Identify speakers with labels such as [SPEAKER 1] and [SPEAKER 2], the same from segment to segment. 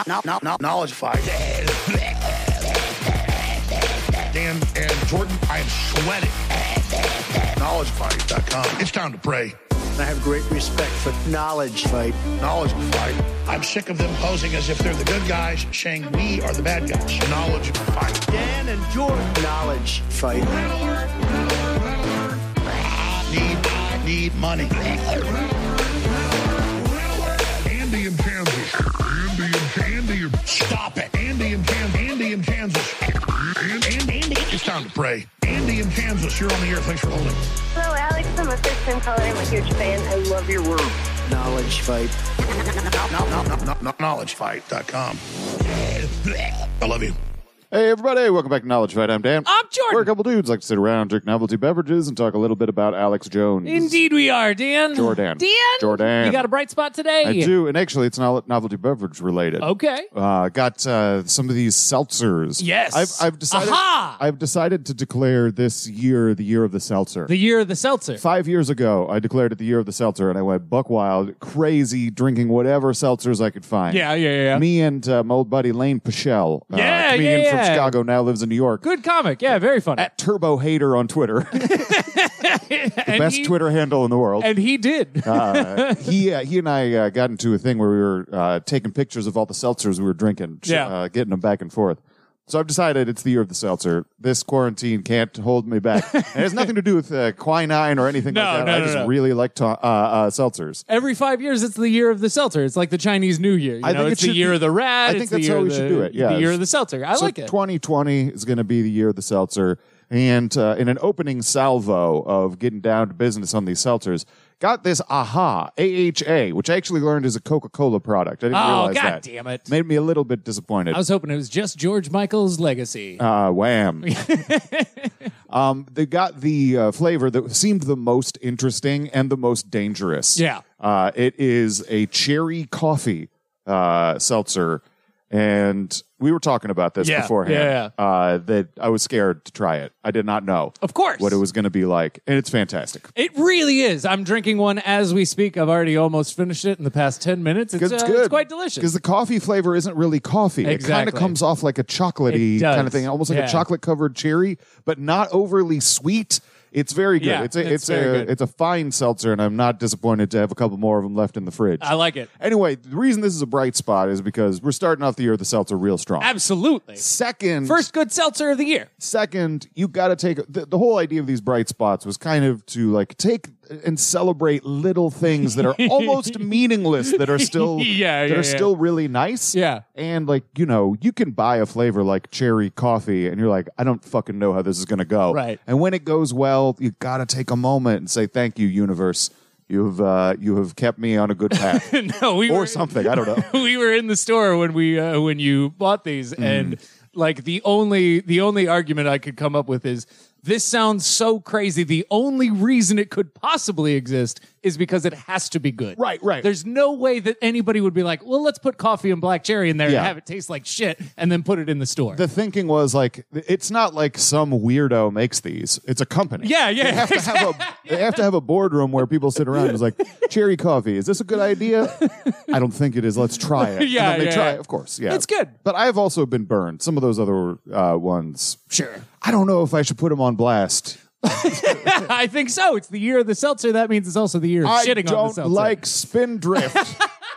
[SPEAKER 1] Knowledge fight. Dan and Jordan, I am sweating. KnowledgeFight.com. It's time to pray.
[SPEAKER 2] I have great respect for Knowledge Fight.
[SPEAKER 1] Knowledge Fight. I'm sick of them posing as if they're the good guys, saying we are the bad guys. Knowledge Fight.
[SPEAKER 2] Dan and Jordan. Knowledge Fight.
[SPEAKER 1] Need money. Andy in Kansas. Andy. Stop it. Andy in Kansas. Andy. It's time to pray. Andy in Kansas, you're on the air. Thanks for holding.
[SPEAKER 3] Hello, Alex. I'm a first-time caller. I'm a huge fan. I love your work.
[SPEAKER 2] Knowledge Fight.
[SPEAKER 1] KnowledgeFight.com. I love you.
[SPEAKER 4] Hey, everybody. Welcome back to Knowledge Fight. I'm Dan.
[SPEAKER 5] I'm Jordan.
[SPEAKER 4] We're a couple dudes like to sit around, drink novelty beverages, and talk a little bit about Alex Jones.
[SPEAKER 5] Indeed we are, Dan.
[SPEAKER 4] Jordan.
[SPEAKER 5] You got a bright spot today?
[SPEAKER 4] I do, and actually, it's not novelty beverage related.
[SPEAKER 5] Okay.
[SPEAKER 4] Got some of these seltzers.
[SPEAKER 5] Yes.
[SPEAKER 4] I've decided.
[SPEAKER 5] Aha!
[SPEAKER 4] I've decided to declare this year the year of the seltzer.
[SPEAKER 5] The year of the seltzer.
[SPEAKER 4] 5 years ago, I declared it the year of the seltzer, and I went buck wild, crazy, drinking whatever seltzers I could find.
[SPEAKER 5] Yeah.
[SPEAKER 4] Me and my old buddy Lane Pichelle, comedian from Chicago, now lives in New York.
[SPEAKER 5] Good comic. Yeah, very funny.
[SPEAKER 4] At Turbo Hater on Twitter. The best Twitter handle in the world.
[SPEAKER 5] And he did.
[SPEAKER 4] He and I got into a thing where we were taking pictures of all the seltzers we were drinking, getting them back and forth. So I've decided it's the year of the seltzer. This quarantine can't hold me back. It has nothing to do with quinine or anything like that. I just really like seltzers.
[SPEAKER 5] Every 5 years, it's the year of the seltzer. It's like the Chinese New Year.
[SPEAKER 4] I think
[SPEAKER 5] it's the year of the rat.
[SPEAKER 4] I think that's how we should do it. Yeah,
[SPEAKER 5] the year of the seltzer. I like it.
[SPEAKER 4] 2020 is going to be the year of the seltzer. And in an opening salvo of getting down to business on these seltzers, got this AHA, A-H-A, which I actually learned is a Coca-Cola product. I didn't realize that.
[SPEAKER 5] God damn it.
[SPEAKER 4] Made me a little bit disappointed.
[SPEAKER 5] I was hoping it was just George Michael's legacy.
[SPEAKER 4] Wham. They got the flavor that seemed the most interesting and the most dangerous.
[SPEAKER 5] Yeah.
[SPEAKER 4] It is a cherry coffee seltzer. And we were talking about this beforehand. That I was scared to try it. I did not know,
[SPEAKER 5] of course,
[SPEAKER 4] what it was going to be like, and it's fantastic.
[SPEAKER 5] It really is. I'm drinking one as we speak. I've already almost finished it in the past 10 minutes. It's good. It's quite delicious
[SPEAKER 4] because the coffee flavor isn't really coffee.
[SPEAKER 5] Exactly.
[SPEAKER 4] It kind of comes off like a chocolatey kind of thing, almost like a chocolate covered cherry, but not overly sweet. It's very good.
[SPEAKER 5] Yeah,
[SPEAKER 4] it's a fine seltzer, and I'm not disappointed to have a couple more of them left in the fridge.
[SPEAKER 5] I like it.
[SPEAKER 4] Anyway, the reason this is a bright spot is because we're starting off the year of the seltzer real strong.
[SPEAKER 5] Absolutely.
[SPEAKER 4] First
[SPEAKER 5] good seltzer of the year.
[SPEAKER 4] Second, you got to take the whole idea of these bright spots was kind of to like take and celebrate little things that are almost meaningless that are still still really nice.
[SPEAKER 5] Yeah.
[SPEAKER 4] And like, you can buy a flavor like cherry coffee and you're like, I don't fucking know how this is going to go.
[SPEAKER 5] Right.
[SPEAKER 4] And when it goes well, you got to take a moment and say, thank you, universe. You have kept me on a good path. Something. I don't know.
[SPEAKER 5] We were in the store when when you bought these, and like the only argument I could come up with is, this sounds so crazy. The only reason it could possibly exist is because it has to be good.
[SPEAKER 4] Right.
[SPEAKER 5] There's no way that anybody would be like, well, let's put coffee and black cherry in there and have it taste like shit and then put it in the store.
[SPEAKER 4] The thinking was like, it's not like some weirdo makes these. It's a company.
[SPEAKER 5] Yeah.
[SPEAKER 4] They have to have a boardroom where people sit around and is like, cherry coffee, is this a good idea? I don't think it is. Let's try it.
[SPEAKER 5] Yeah,
[SPEAKER 4] and then they try it. Of course. Yeah.
[SPEAKER 5] It's good.
[SPEAKER 4] But I've also been burned. Some of those other ones.
[SPEAKER 5] Sure.
[SPEAKER 4] I don't know if I should put them on blast.
[SPEAKER 5] I think so. It's the year of the seltzer. That means it's also the year of shitting on the seltzer.
[SPEAKER 4] I don't like Spindrift.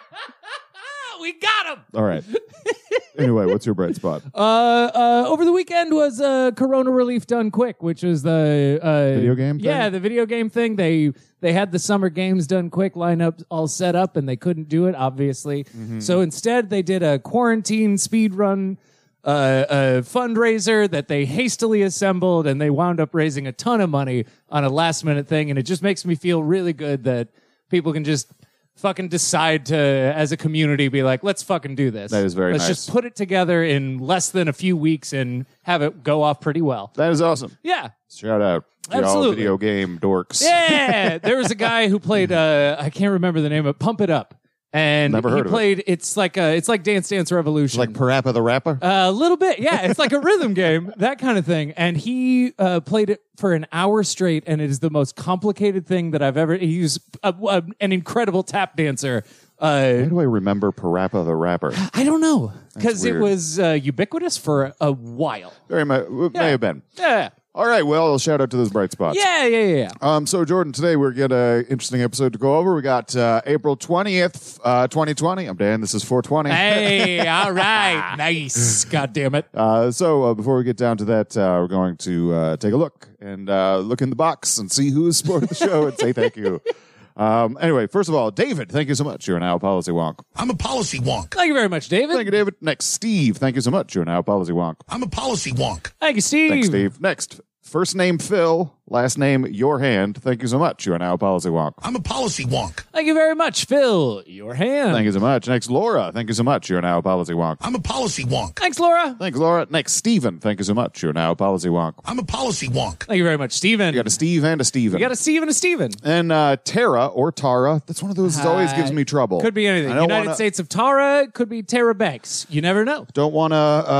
[SPEAKER 5] We got him.
[SPEAKER 4] All right. Anyway, what's your bright spot?
[SPEAKER 5] Over the weekend was Corona Relief Done Quick, which was the
[SPEAKER 4] video game thing?
[SPEAKER 5] Yeah, the video game thing. They had the summer games done quick lineup all set up, and they couldn't do it, obviously. Mm-hmm. So instead, they did a quarantine speed run a fundraiser that they hastily assembled, and they wound up raising a ton of money on a last minute thing. And it just makes me feel really good that people can just fucking decide to, as a community, be like, let's fucking do this.
[SPEAKER 4] That is very nice.
[SPEAKER 5] Let's just put it together in less than a few weeks and have it go off pretty well.
[SPEAKER 4] That is awesome.
[SPEAKER 5] Yeah.
[SPEAKER 4] Shout out to
[SPEAKER 5] Absolutely.
[SPEAKER 4] all video game dorks.
[SPEAKER 5] Yeah. There was a guy who played, I can't remember the name of it, Pump It Up. And
[SPEAKER 4] Never heard
[SPEAKER 5] he played, it's like Dance Dance Revolution.
[SPEAKER 4] Like Parappa the Rapper?
[SPEAKER 5] A little bit, yeah. It's like a rhythm game, that kind of thing. And he played it for an hour straight, and it is the most complicated thing that I've ever... He's an incredible tap dancer.
[SPEAKER 4] Why do I remember Parappa the Rapper?
[SPEAKER 5] I don't know, because it
[SPEAKER 4] weird.
[SPEAKER 5] was ubiquitous for a while.
[SPEAKER 4] May have been.
[SPEAKER 5] Yeah.
[SPEAKER 4] All right, well, shout out to those bright spots.
[SPEAKER 5] Yeah.
[SPEAKER 4] So, Jordan, today we're getting an interesting episode to go over. We got April 20th, 2020. I'm Dan. This is 420.
[SPEAKER 5] Hey, all right. Nice. God damn it.
[SPEAKER 4] So, before we get down to that, we're going to take a look and look in the box and see who has supported the show and say thank you. Anyway, first of all, David, thank you so much. You're now a policy wonk.
[SPEAKER 1] I'm a policy wonk.
[SPEAKER 5] Thank you very much, David.
[SPEAKER 4] Thank you, David. Next, Steve, thank you so much. You're now a policy wonk.
[SPEAKER 1] I'm a policy wonk.
[SPEAKER 5] Thank you, Steve.
[SPEAKER 4] Thanks, Steve. Next, first name Phil, last name Your Hand. Thank you so much. You are now a policy wonk.
[SPEAKER 1] I'm a policy wonk.
[SPEAKER 5] Thank you very much, Phil. Your hand.
[SPEAKER 4] Thank you so much. Next, Laura. Thank you so much. You are now a policy wonk.
[SPEAKER 1] I'm a policy wonk.
[SPEAKER 5] Thanks, Laura.
[SPEAKER 4] Thanks, Laura. Next, Stephen. Thank you so much. You are now a policy wonk.
[SPEAKER 1] I'm a policy wonk.
[SPEAKER 5] Thank you very much, Steven.
[SPEAKER 4] You got a Steve and a Steven.
[SPEAKER 5] You got a Steve and a Steven.
[SPEAKER 4] And Tara or Tara. That's one of those that always gives me trouble.
[SPEAKER 5] Could be anything. United States of Tara. Could be Tara Banks. You never know.
[SPEAKER 4] Don't want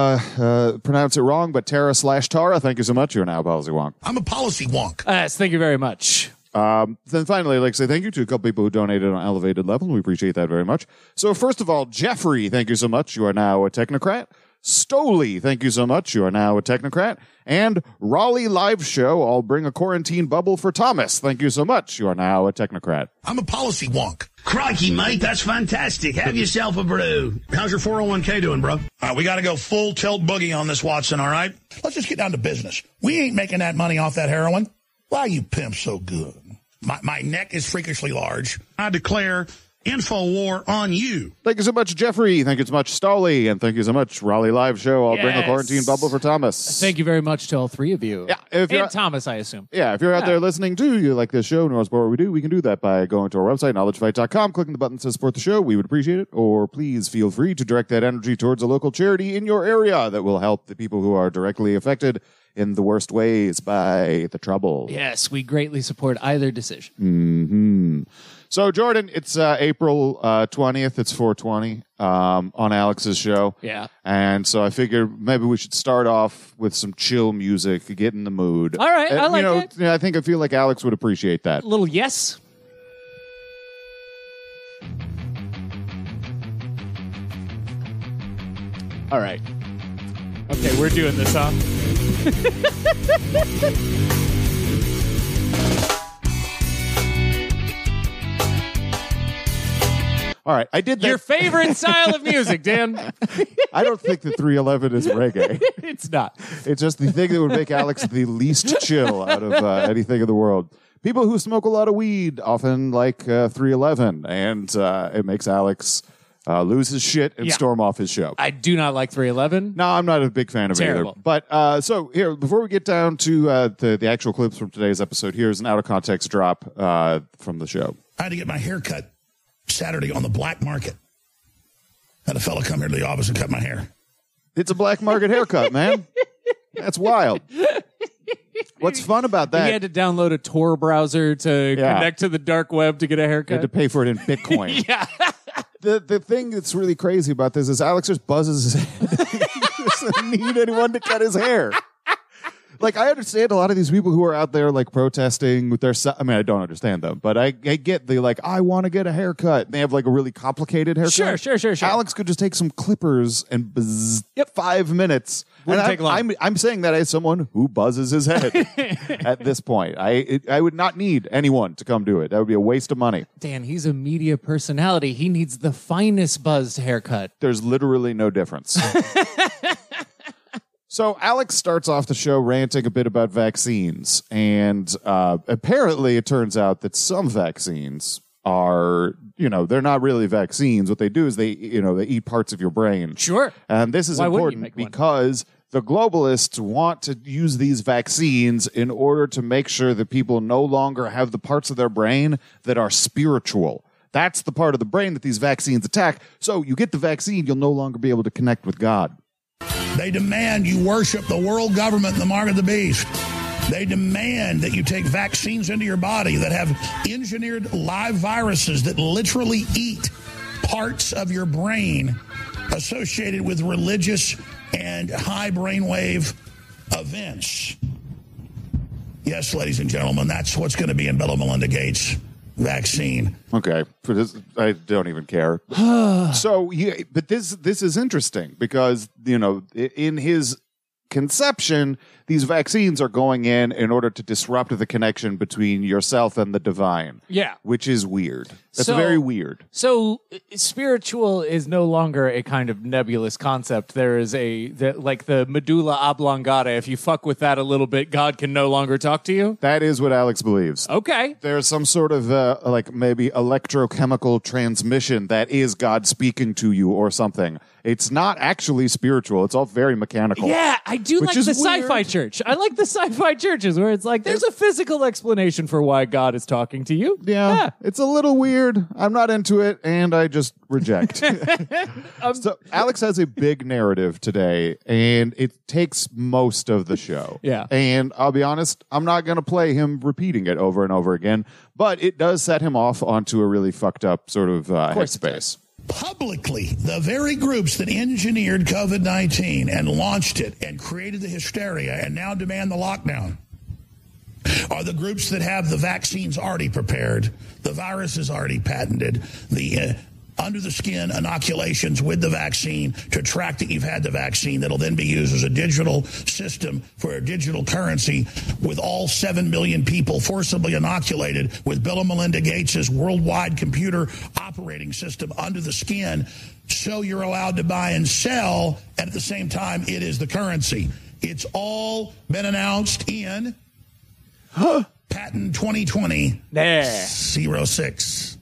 [SPEAKER 4] to pronounce it wrong, but Tara/Tara. Thank you so much. You are now a policy wonk.
[SPEAKER 1] I'm a policy wonk.
[SPEAKER 5] Yes, thank you very much.
[SPEAKER 4] Then finally, I'd like to say thank you to a couple people who donated on Elevated Level. We appreciate that very much. So first of all, Jeffrey, thank you so much. You are now a technocrat. Stoley, thank you so much. You are now a technocrat. And Raleigh Live Show, I'll bring a quarantine bubble for Thomas. Thank you so much. You are now a technocrat.
[SPEAKER 1] I'm a policy wonk.
[SPEAKER 6] Crikey, mate, that's fantastic. Have yourself a brew. How's your 401k doing, bro?
[SPEAKER 1] All right, we got to go full tilt boogie on this, Watson, all right? Let's just get down to business. We ain't making that money off that heroin. Why you pimp so good? My neck is freakishly large. I declare info war on you.
[SPEAKER 4] Thank you so much, Jeffrey. Thank you so much, Stoley. And thank you so much, Raleigh Live Show. I'll bring a quarantine bubble for Thomas.
[SPEAKER 5] Thank you very much to all three of you.
[SPEAKER 4] Yeah, if you're
[SPEAKER 5] and Thomas, I assume.
[SPEAKER 4] Yeah, if you're out there listening too, you like this show and want to support what we do, we can do that by going to our website, knowledgefight.com, clicking the button that says support the show. We would appreciate it. Or please feel free to direct that energy towards a local charity in your area that will help the people who are directly affected in the worst ways by the trouble.
[SPEAKER 5] Yes, we greatly support either decision.
[SPEAKER 4] Mm-hmm. So, Jordan, it's April 20th. It's 420 on Alex's show.
[SPEAKER 5] Yeah.
[SPEAKER 4] And so I figured maybe we should start off with some chill music, get in the mood.
[SPEAKER 5] All right, I like it.
[SPEAKER 4] I feel like Alex would appreciate that.
[SPEAKER 5] A little yes. All right. Okay, we're doing this, huh?
[SPEAKER 4] All right, I did that.
[SPEAKER 5] Your favorite style of music, Dan.
[SPEAKER 4] I don't think the 311 is reggae.
[SPEAKER 5] It's not.
[SPEAKER 4] It's just the thing that would make Alex the least chill out of anything in the world. People who smoke a lot of weed often like 311, and it makes Alex lose his shit and storm off his show.
[SPEAKER 5] I do not like 311.
[SPEAKER 4] No, I'm not a big fan of it either. But so here, before we get down to the actual clips from today's episode, here's an out of context drop from the show.
[SPEAKER 1] I had to get my hair cut Saturday on the black market. Had a fella come here to the office and cut my hair.
[SPEAKER 4] It's a black market haircut, man. That's wild. What's fun about that?
[SPEAKER 5] He had to download a Tor browser to connect to the dark web to get a haircut.
[SPEAKER 4] He had to pay for it in Bitcoin.
[SPEAKER 5] Yeah.
[SPEAKER 4] The thing that's really crazy about this is Alex just buzzes his head. He doesn't need anyone to cut his hair. Like, I understand a lot of these people who are out there, like, protesting with their... I mean, I don't understand them, but I get the, like, I want to get a haircut. They have, like, a really complicated haircut.
[SPEAKER 5] Sure.
[SPEAKER 4] Alex could just take some clippers and buzz 5 minutes.
[SPEAKER 5] Wouldn't take long.
[SPEAKER 4] I'm saying that as someone who buzzes his head at this point. I would not need anyone to come do it. That would be a waste of money.
[SPEAKER 5] Dan, he's a media personality. He needs the finest buzzed haircut.
[SPEAKER 4] There's literally no difference. So Alex starts off the show ranting a bit about vaccines, and apparently it turns out that some vaccines are, they're not really vaccines. What they do is they eat parts of your brain.
[SPEAKER 5] Sure.
[SPEAKER 4] And this is important because the globalists want to use these vaccines in order to make sure that people no longer have the parts of their brain that are spiritual. That's the part of the brain that these vaccines attack. So you get the vaccine, you'll no longer be able to connect with God.
[SPEAKER 1] They demand you worship the world government and the mark of the beast. They demand that you take vaccines into your body that have engineered live viruses that literally eat parts of your brain associated with religious and high brainwave events. Yes, ladies and gentlemen, that's what's going to be in Bill and Melinda Gates' vaccine.
[SPEAKER 4] Okay, I don't even care. So, yeah, but this is interesting because, in his conception, these vaccines are going in order to disrupt the connection between yourself and the divine.
[SPEAKER 5] Yeah.
[SPEAKER 4] Which is weird. That's very weird.
[SPEAKER 5] So spiritual is no longer a kind of nebulous concept. There is like the medulla oblongata. If you fuck with that a little bit, God can no longer talk to you.
[SPEAKER 4] That is what Alex believes.
[SPEAKER 5] Okay.
[SPEAKER 4] There's some sort of like maybe electrochemical transmission that is God speaking to you or something. It's not actually spiritual. It's all very mechanical.
[SPEAKER 5] Yeah, I do like the sci-fi church. I like the sci-fi churches where it's like there's a physical explanation for why God is talking to you.
[SPEAKER 4] Yeah. It's a little weird. I'm not into it, and I just reject. So Alex has a big narrative today, and it takes most of the show.
[SPEAKER 5] Yeah.
[SPEAKER 4] And I'll be honest, I'm not going to play him repeating it over and over again, but it does set him off onto a really fucked up sort of headspace.
[SPEAKER 1] Publicly, the very groups that engineered COVID-19 and launched it and created the hysteria and now demand the lockdown are the groups that have the vaccines already prepared, the virus is already patented, the under-the-skin inoculations with the vaccine to track that you've had the vaccine that'll then be used as a digital system for a digital currency with all 7 million people forcibly inoculated with Bill and Melinda Gates' worldwide computer operating system under the skin, so you're allowed to buy and sell, and at the same time, it is the currency. It's all been announced in Patent 2020 06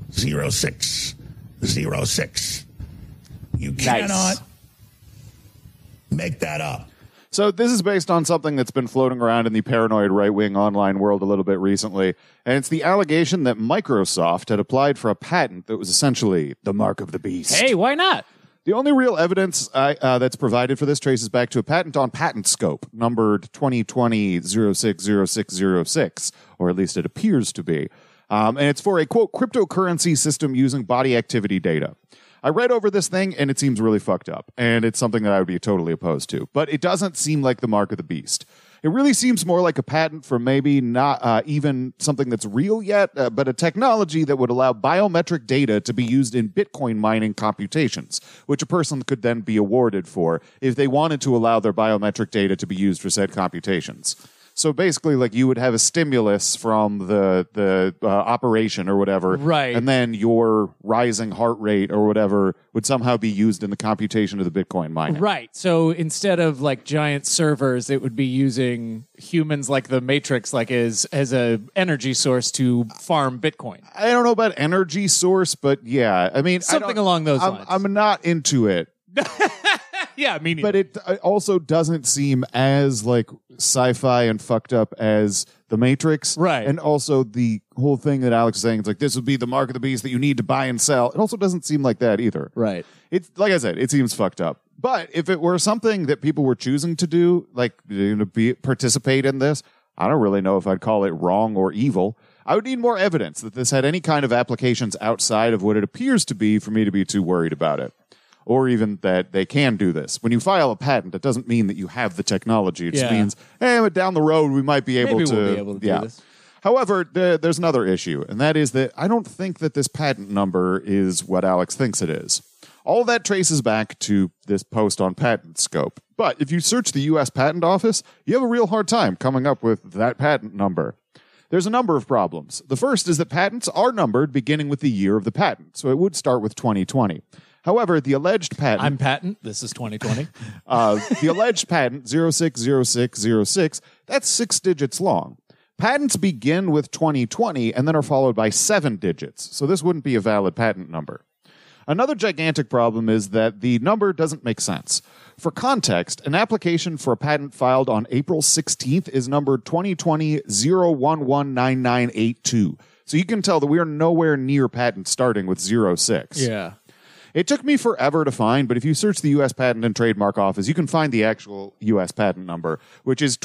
[SPEAKER 1] You cannot make that up.
[SPEAKER 4] So this is based on something that's been floating around in the paranoid right-wing online world a little bit recently, and it's the allegation that Microsoft had applied for a patent that was essentially the mark of the beast.
[SPEAKER 5] Hey, why not?
[SPEAKER 4] The only real evidence that's provided for this traces back to a patent on PatentScope, numbered 2020-060606, or at least it appears to be. And it's for a, quote, cryptocurrency system using body activity data. I read over this thing, and it seems really fucked up, and it's something that I would be totally opposed to. But it doesn't seem like the mark of the beast. It really seems more like a patent for maybe not even something that's real yet, but a technology that would allow biometric data to be used in Bitcoin mining computations, which a person could then be awarded for if they wanted to allow their biometric data to be used for said computations. So basically, like, you would have a stimulus from the operation or whatever,
[SPEAKER 5] right?
[SPEAKER 4] And then your rising heart rate or whatever would somehow be used in the computation of the Bitcoin mining,
[SPEAKER 5] right? So instead of like giant servers, it would be using humans like the Matrix, like as a energy source to farm Bitcoin.
[SPEAKER 4] I don't know about energy source, but yeah, I mean
[SPEAKER 5] something along those lines.
[SPEAKER 4] I'm not into it.
[SPEAKER 5] Yeah, me neither.
[SPEAKER 4] But it also doesn't seem as like sci-fi and fucked up as The Matrix.
[SPEAKER 5] Right.
[SPEAKER 4] And also the whole thing that Alex is saying, it's like, this would be the mark of the beast that you need to buy and sell. It also doesn't seem like that either.
[SPEAKER 5] Right.
[SPEAKER 4] It's like I said, it seems fucked up. But if it were something that people were choosing to do, like participate in this, I don't really know if I'd call it wrong or evil. I would need more evidence that this had any kind of applications outside of what it appears to be for me to be too worried about it. Or even that they can do this. When you file a patent, it doesn't mean that you have the technology. It just means, hey, but down the road, we might be able to.
[SPEAKER 5] We'll be able to do this.
[SPEAKER 4] However, there's another issue, and that is that I don't think that this patent number is what Alex thinks it is. All that traces back to this post on PatentScope. But if you search the U.S. Patent Office, you have a real hard time coming up with that patent number. There's a number of problems. The first is that patents are numbered beginning with the year of the patent, so it would start with 2020. However, the alleged patent...
[SPEAKER 5] I'm patent. This is 2020.
[SPEAKER 4] The alleged patent, 060606, that's 6 digits long. Patents begin with 2020 and then are followed by 7 digits, so this wouldn't be a valid patent number. Another gigantic problem is that the number doesn't make sense. For context, an application for a patent filed on April 16th is numbered 2020-0119982. So you can tell that we are nowhere near patent starting with 06.
[SPEAKER 5] Yeah.
[SPEAKER 4] It took me forever to find, but if you search the U.S. Patent and Trademark Office, you can find the actual U.S. patent number, which is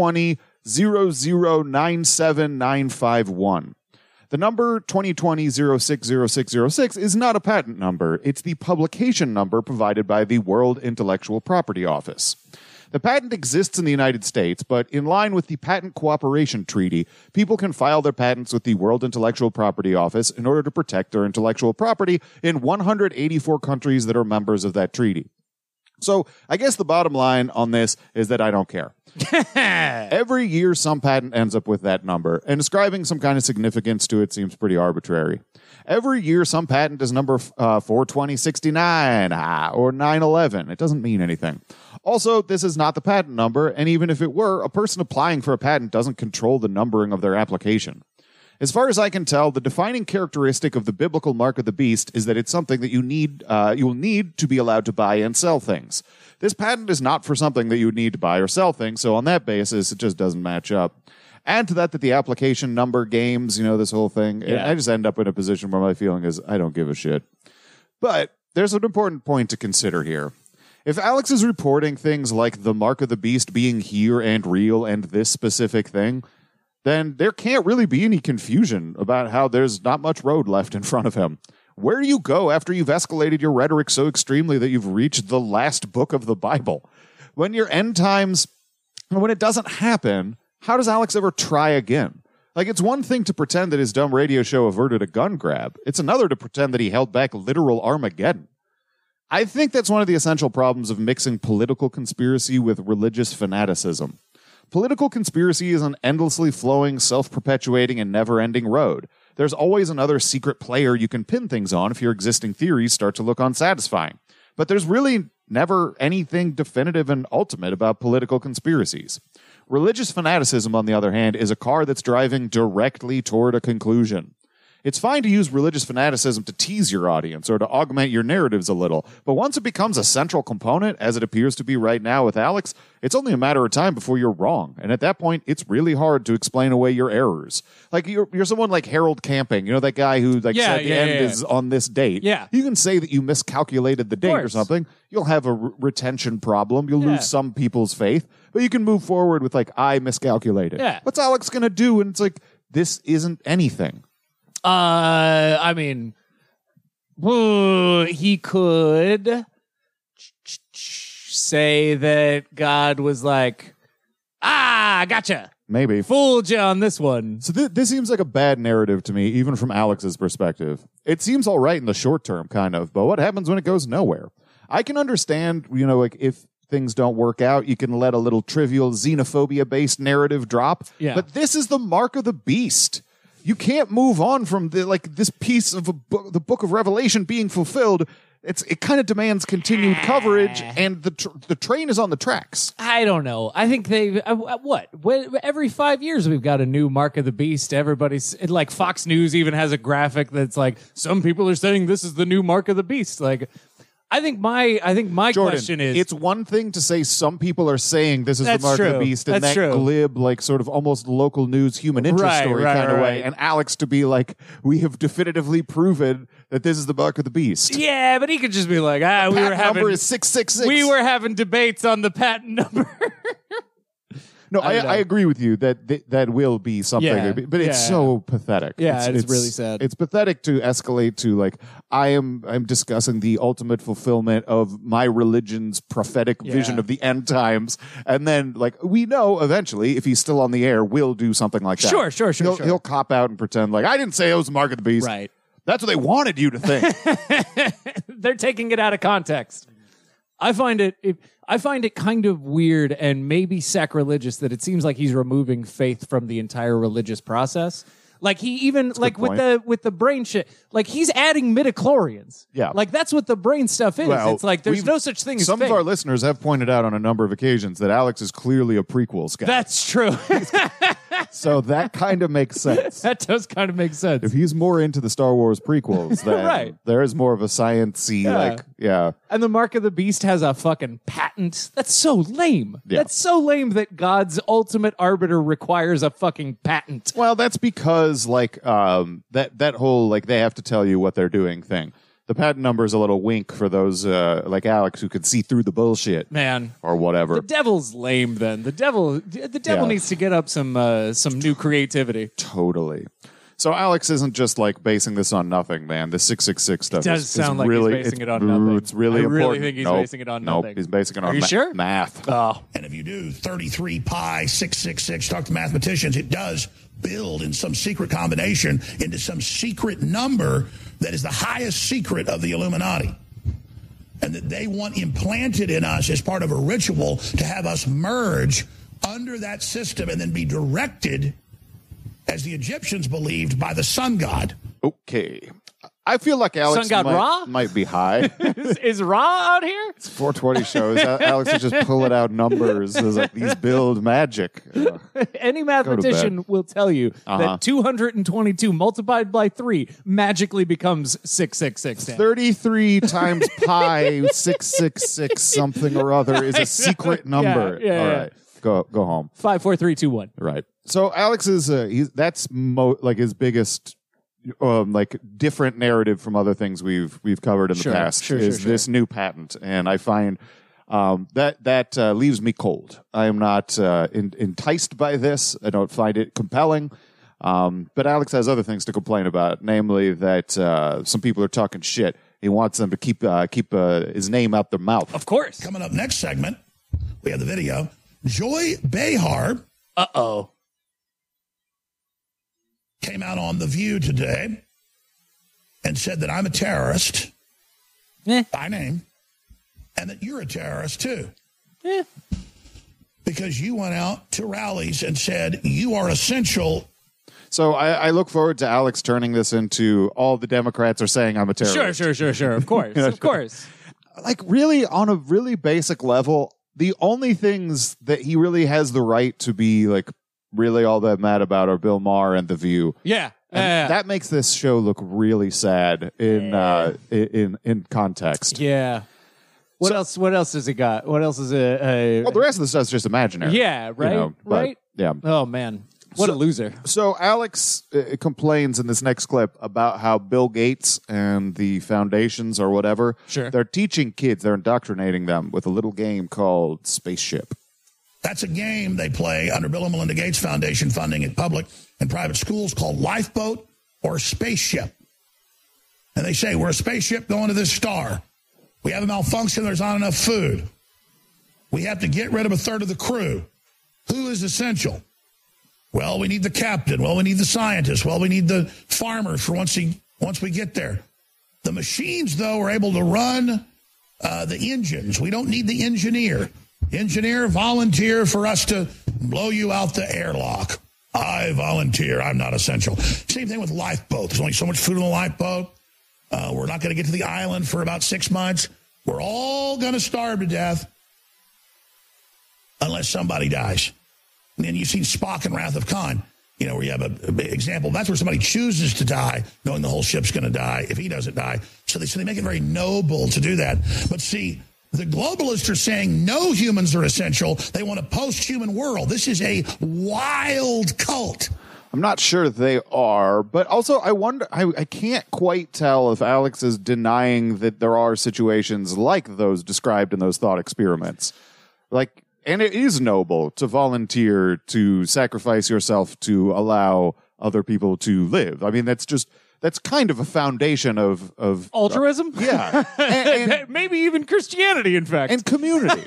[SPEAKER 4] 2020-0097951. The number 2020-060606 is not a patent number. It's the publication number provided by the World Intellectual Property Office. The patent exists in the United States, but in line with the Patent Cooperation Treaty, people can file their patents with the World Intellectual Property Office in order to protect their intellectual property in 184 countries that are members of that treaty. So I guess the bottom line on this is that I don't care. Every year, some patent ends up with that number, and ascribing some kind of significance to it seems pretty arbitrary. Every year, some patent is number 42069 or 911. It doesn't mean anything. Also, this is not the patent number, and even if it were, a person applying for a patent doesn't control the numbering of their application. As far as I can tell, the defining characteristic of the biblical mark of the beast is that it's something that you will need to be allowed to buy and sell things. This patent is not for something that you would need to buy or sell things, so on that basis, it just doesn't match up. Add to that the application number games, this whole thing. Yeah. I just end up in a position where my feeling is I don't give a shit. But there's an important point to consider here. If Alex is reporting things like the mark of the beast being here and real and this specific thing, then there can't really be any confusion about how there's not much road left in front of him. Where do you go after you've escalated your rhetoric so extremely that you've reached the last book of the Bible? When your end times, when it doesn't happen, how does Alex ever try again? Like, it's one thing to pretend that his dumb radio show averted a gun grab. It's another to pretend that he held back literal Armageddon. I think that's one of the essential problems of mixing political conspiracy with religious fanaticism. Political conspiracy is an endlessly flowing, self-perpetuating, and never-ending road. There's always another secret player you can pin things on if your existing theories start to look unsatisfying. But there's really never anything definitive and ultimate about political conspiracies. Religious fanaticism, on the other hand, is a car that's driving directly toward a conclusion. It's fine to use religious fanaticism to tease your audience or to augment your narratives a little, but once it becomes a central component, as it appears to be right now with Alex, it's only a matter of time before you're wrong. And at that point, it's really hard to explain away your errors. Like, you're someone like Harold Camping, that guy who said the end is on this date.
[SPEAKER 5] Yeah.
[SPEAKER 4] You can say that you miscalculated the date or something. You'll have a retention problem. You'll lose some people's faith, but you can move forward with I miscalculated.
[SPEAKER 5] Yeah.
[SPEAKER 4] What's Alex going to do? And it's like, this isn't anything.
[SPEAKER 5] He could say that God was like, gotcha.
[SPEAKER 4] Maybe.
[SPEAKER 5] Fooled you on this one.
[SPEAKER 4] So this seems like a bad narrative to me, even from Alex's perspective. It seems all right in the short term, kind of, but what happens when it goes nowhere? I can understand, if things don't work out, you can let a little trivial xenophobia-based narrative drop.
[SPEAKER 5] Yeah.
[SPEAKER 4] But this is the mark of the beast. You can't move on from this piece of the book of Revelation being fulfilled. It kind of demands continued coverage, and the train is on the tracks.
[SPEAKER 5] I don't know. I think every 5 years we've got a new mark of the beast. Everybody's like Fox News even has a graphic that's like, some people are saying this is the new mark of the beast. Like, I think my
[SPEAKER 4] Jordan,
[SPEAKER 5] question is,
[SPEAKER 4] it's one thing to say some people are saying this is the
[SPEAKER 5] That's
[SPEAKER 4] mark of
[SPEAKER 5] true.
[SPEAKER 4] the beast in
[SPEAKER 5] That's
[SPEAKER 4] that
[SPEAKER 5] true.
[SPEAKER 4] glib, sort of almost local news human interest story kind of way, and Alex to be like, we have definitively proven that this is the mark of the beast.
[SPEAKER 5] yeah, but he could just be like,
[SPEAKER 4] Number is 666.
[SPEAKER 5] we were having debates on the patent number.
[SPEAKER 4] No, I agree with you that will be something,
[SPEAKER 5] Yeah,
[SPEAKER 4] but it's so pathetic.
[SPEAKER 5] Yeah, it's really sad.
[SPEAKER 4] It's pathetic to escalate to I'm discussing the ultimate fulfillment of my religion's prophetic vision of the end times, and then we know eventually if he's still on the air, we'll do something like that.
[SPEAKER 5] Sure.
[SPEAKER 4] He'll cop out and pretend like I didn't say it was the mark of the beast.
[SPEAKER 5] Right.
[SPEAKER 4] That's what they wanted you to think.
[SPEAKER 5] They're taking it out of context. I find it kind of weird and maybe sacrilegious that it seems like he's removing faith from the entire religious process. Like he even with the brain shit, he's adding midichlorians.
[SPEAKER 4] Yeah.
[SPEAKER 5] That's what the brain stuff is.
[SPEAKER 4] Well,
[SPEAKER 5] it's like there's no such thing as
[SPEAKER 4] some
[SPEAKER 5] faith.
[SPEAKER 4] of our listeners have pointed out on a number of occasions that Alex is clearly a prequels guy.
[SPEAKER 5] That's true.
[SPEAKER 4] So that kind of makes sense.
[SPEAKER 5] That does kind of make sense.
[SPEAKER 4] If he's more into the Star Wars prequels, then
[SPEAKER 5] Right.
[SPEAKER 4] there is more of a science-y,
[SPEAKER 5] And the mark of the beast has a fucking patent. That's so lame.
[SPEAKER 4] Yeah.
[SPEAKER 5] That's so lame that God's ultimate arbiter requires a fucking patent.
[SPEAKER 4] Well, that's because that whole they have to tell you what they're doing thing. The patent number is a little wink for those like Alex who could see through the bullshit,
[SPEAKER 5] Man.
[SPEAKER 4] or whatever.
[SPEAKER 5] The devil's lame then. The devil needs to get up some new creativity.
[SPEAKER 4] Totally. So Alex isn't just like basing this on nothing, man. The 666 stuff
[SPEAKER 5] does
[SPEAKER 4] is
[SPEAKER 5] sound like
[SPEAKER 4] really,
[SPEAKER 5] he's basing it on nothing.
[SPEAKER 4] It's really
[SPEAKER 5] I
[SPEAKER 4] important.
[SPEAKER 5] really think he's basing it on nothing.
[SPEAKER 4] Nope, he's basing it on
[SPEAKER 5] Are you sure?
[SPEAKER 4] math.
[SPEAKER 5] Oh.
[SPEAKER 1] And if you do 33 pi 666, talk to mathematicians, it does build in some secret combination into some secret number that is the highest secret of the Illuminati. And that they want implanted in us as part of a ritual to have us merge under that system and then be directed, as the Egyptians believed, by the sun god.
[SPEAKER 4] Okay. I feel like Alex
[SPEAKER 5] Sun God Ra?
[SPEAKER 4] might be high.
[SPEAKER 5] Is Ra out here?
[SPEAKER 4] It's 420 shows. Alex is just pulling out numbers. It's like these build magic.
[SPEAKER 5] Any mathematician will tell you that 222 multiplied by 3 magically becomes 666.
[SPEAKER 4] 33 times pi 666 something or other is a secret number.
[SPEAKER 5] Yeah,
[SPEAKER 4] All
[SPEAKER 5] yeah.
[SPEAKER 4] right. Go home.
[SPEAKER 5] 5, 4, 3, 2, 1.
[SPEAKER 4] Right. So Alex is that's like his biggest like different narrative from other things we've covered in the past is this new patent, and I find that leaves me cold. I am not enticed by this. I don't find it compelling. But Alex has other things to complain about, namely that some people are talking shit. He wants them to keep his name out their mouth.
[SPEAKER 5] Of course.
[SPEAKER 1] Coming up next segment, we have the video. Joy Behar came out on The View today and said that I'm a terrorist by name and that you're a terrorist too. Because you went out to rallies and said you are essential.
[SPEAKER 4] So I look forward to Alex turning this into all the Democrats are saying I'm a terrorist.
[SPEAKER 5] Sure. Of course. Of course.
[SPEAKER 4] Like really on a really basic level, the only things that he really has the right to be like really all that mad about are Bill Maher and The View.
[SPEAKER 5] Yeah.
[SPEAKER 4] And that makes this show look really sad in context.
[SPEAKER 5] Yeah. What else has it got? What else is it?
[SPEAKER 4] Well, the rest of the stuff's just imaginary.
[SPEAKER 5] Yeah, right?
[SPEAKER 4] You know,
[SPEAKER 5] right?
[SPEAKER 4] Yeah.
[SPEAKER 5] Oh, man. What a loser.
[SPEAKER 4] So Alex complains in this next clip about how Bill Gates and the foundations or whatever, they're teaching kids, they're indoctrinating them with a little game called Spaceship.
[SPEAKER 1] That's a game they play under Bill and Melinda Gates Foundation funding at public and private schools called Lifeboat or Spaceship. And they say, we're a spaceship going to this star. We have a malfunction. There's not enough food. We have to get rid of a third of the crew. Who is essential? Well, we need the captain. Well, we need the scientist. Well, we need the farmer for once we get there. The machines, though, are able to run the engines. We don't need the engineer. Engineer, volunteer for us to blow you out the airlock. I volunteer. I'm not essential. Same thing with Lifeboat. There's only so much food on the lifeboat. We're not going to get to the island for about 6 months. We're all going to starve to death unless somebody dies. And then you've seen Spock and Wrath of Khan, you know, where you have a big example. That's where somebody chooses to die, knowing the whole ship's going to die if he doesn't die. So they make it very noble to do that. But see, the globalists are saying no humans are essential. They want a post-human world. This is a wild cult.
[SPEAKER 4] I'm not sure they are, but also I wonder, I can't quite tell if Alex is denying that there are situations like those described in those thought experiments. Like, and it is noble to volunteer, to sacrifice yourself to allow other people to live. I mean, that's kind of a foundation of
[SPEAKER 5] altruism.
[SPEAKER 4] Yeah. And
[SPEAKER 5] maybe even Christianity, in fact.
[SPEAKER 4] And community.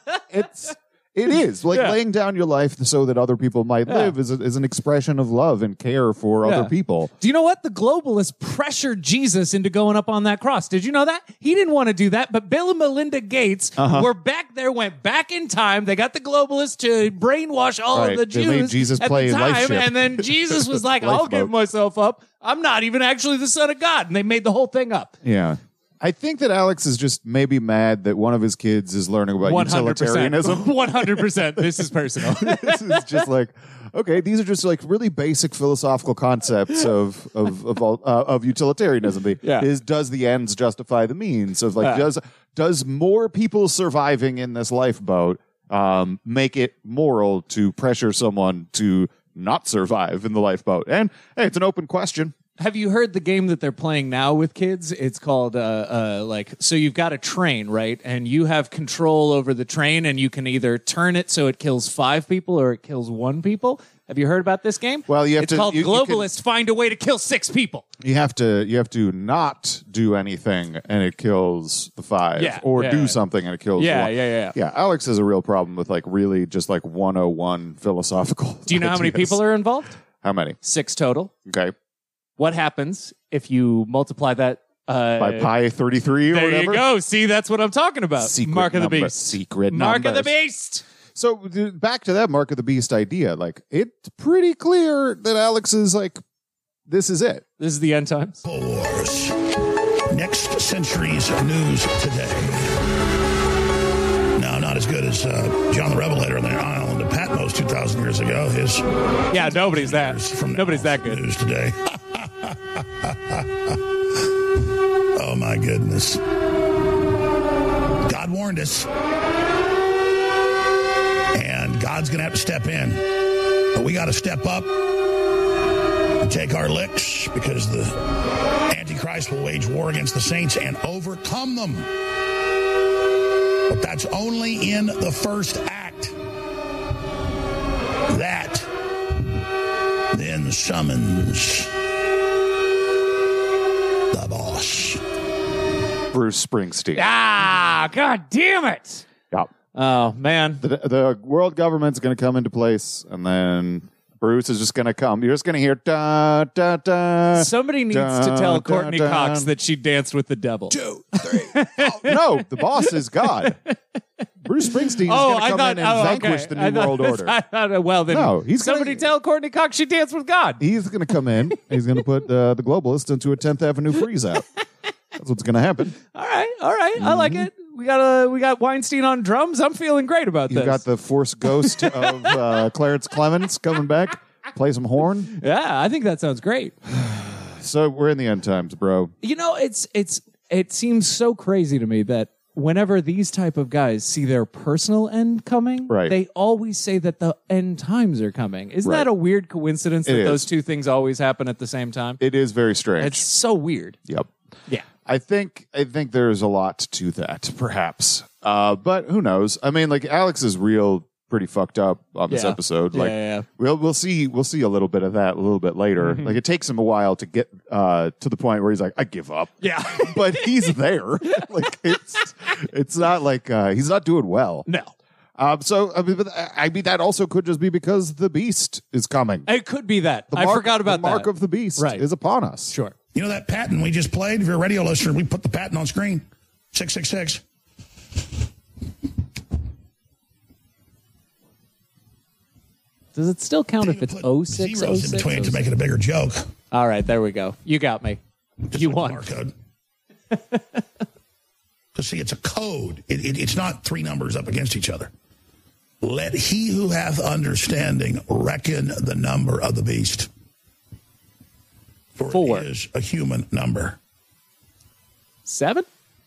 [SPEAKER 4] It is like laying down your life so that other people might live is an expression of love and care for other people.
[SPEAKER 5] Do you know what? The globalists pressured Jesus into going up on that cross. Did you know that? He didn't want to do that, but Bill and Melinda Gates were back there, went back in time. They got the globalists to brainwash all of the Jews.
[SPEAKER 4] They made Jesus
[SPEAKER 5] at
[SPEAKER 4] play
[SPEAKER 5] the time,
[SPEAKER 4] Lifeship.
[SPEAKER 5] and then Jesus was like, I'll give myself up. I'm not even actually the son of God. And they made the whole thing up.
[SPEAKER 4] Yeah. I think that Alex is just maybe mad that one of his kids is learning about
[SPEAKER 5] 100%.
[SPEAKER 4] utilitarianism.
[SPEAKER 5] 100%. This is personal.
[SPEAKER 4] This is just like, okay, these are just like really basic philosophical concepts of utilitarianism. Does the ends justify the means? Of like, does more people surviving in this lifeboat make it moral to pressure someone to not survive in the lifeboat? And hey, it's an open question.
[SPEAKER 5] Have you heard the game that they're playing now with kids? It's called so you've got a train, right? And you have control over the train, and you can either turn it so it kills 5 people or it kills 1 people. Have you heard about this game?
[SPEAKER 4] Well,
[SPEAKER 5] it's called Globalist. Find a way to kill 6 people.
[SPEAKER 4] You have to not do anything and it kills the 5, do something and it kills 1.
[SPEAKER 5] Yeah.
[SPEAKER 4] Alex has a real problem with really just 101 philosophical.
[SPEAKER 5] Do you know how many people are involved?
[SPEAKER 4] How many?
[SPEAKER 5] 6 total.
[SPEAKER 4] Okay.
[SPEAKER 5] What happens if you multiply that
[SPEAKER 4] by pi 33 or whatever?
[SPEAKER 5] There you go. See, that's what I'm talking about.
[SPEAKER 4] Secret
[SPEAKER 5] Mark of the
[SPEAKER 4] number.
[SPEAKER 5] Beast.
[SPEAKER 4] Secret
[SPEAKER 5] Mark
[SPEAKER 4] numbers.
[SPEAKER 5] of the Beast.
[SPEAKER 4] So back to that Mark of the Beast idea. It's pretty clear that Alex is this is it.
[SPEAKER 5] This is the end times.
[SPEAKER 1] Wars. Next century's news today. No, not as good as John the Revelator on the island of Patmos 2,000 years ago.
[SPEAKER 5] Nobody's that good.
[SPEAKER 1] News today. Oh my goodness! God warned us, and God's going to have to step in. But we got to step up and take our licks, because the Antichrist will wage war against the saints and overcome them. But that's only in the first act. That then summons the boss.
[SPEAKER 4] Bruce Springsteen.
[SPEAKER 5] Ah, God damn it.
[SPEAKER 4] Yep.
[SPEAKER 5] Oh, man.
[SPEAKER 4] The world government's going to come into place, and then Bruce is just going to come. You're just going to hear da, da, da.
[SPEAKER 5] Somebody needs to tell Courtney Cox that she danced with the devil.
[SPEAKER 1] 2, 3.
[SPEAKER 4] Oh, no, the boss is God. Bruce Springsteen is going to come in and vanquish the New World Order.
[SPEAKER 5] I thought, well, then somebody tell Courtney Cox she danced with God.
[SPEAKER 4] He's going to come in. He's going to put the globalists into a 10th Avenue freeze out. That's what's going to happen.
[SPEAKER 5] All right. I like it. We got Weinstein on drums. I'm feeling great about this.
[SPEAKER 4] You got the Force Ghost of Clarence Clemens coming back. Play some horn.
[SPEAKER 5] Yeah, I think that sounds great.
[SPEAKER 4] So we're in the end times, bro.
[SPEAKER 5] It seems so crazy to me that whenever these type of guys see their personal end coming, they always say that the end times are coming. Isn't that a weird coincidence that those two things always happen at the same time?
[SPEAKER 4] It is very strange.
[SPEAKER 5] It's so weird.
[SPEAKER 4] Yep.
[SPEAKER 5] Yeah.
[SPEAKER 4] I think there's a lot to that, perhaps. But who knows? I mean, Alex is pretty fucked up on this episode. We'll see a little bit of that a little bit later.
[SPEAKER 5] Mm-hmm.
[SPEAKER 4] It takes him a while to get to the point where he's like, I give up.
[SPEAKER 5] Yeah.
[SPEAKER 4] But he's there. It's not he's not doing well.
[SPEAKER 5] No.
[SPEAKER 4] So that also could just be because the beast is coming.
[SPEAKER 5] It could be that. I forgot about that.
[SPEAKER 4] The mark of the beast is upon us.
[SPEAKER 5] Sure.
[SPEAKER 1] You know that patent we just played? If you're a radio listener, we put the patent on screen. 666.
[SPEAKER 5] Does it still count if it's 0606?
[SPEAKER 1] Zeros in between to make it a bigger joke.
[SPEAKER 5] All right, there we go. You got me. You won.
[SPEAKER 1] Barcode. To see, it's a code. It's not 3 numbers up against each other. Let he who hath understanding reckon the number of the beast. For
[SPEAKER 5] 4.
[SPEAKER 1] it is a human number.
[SPEAKER 5] 7?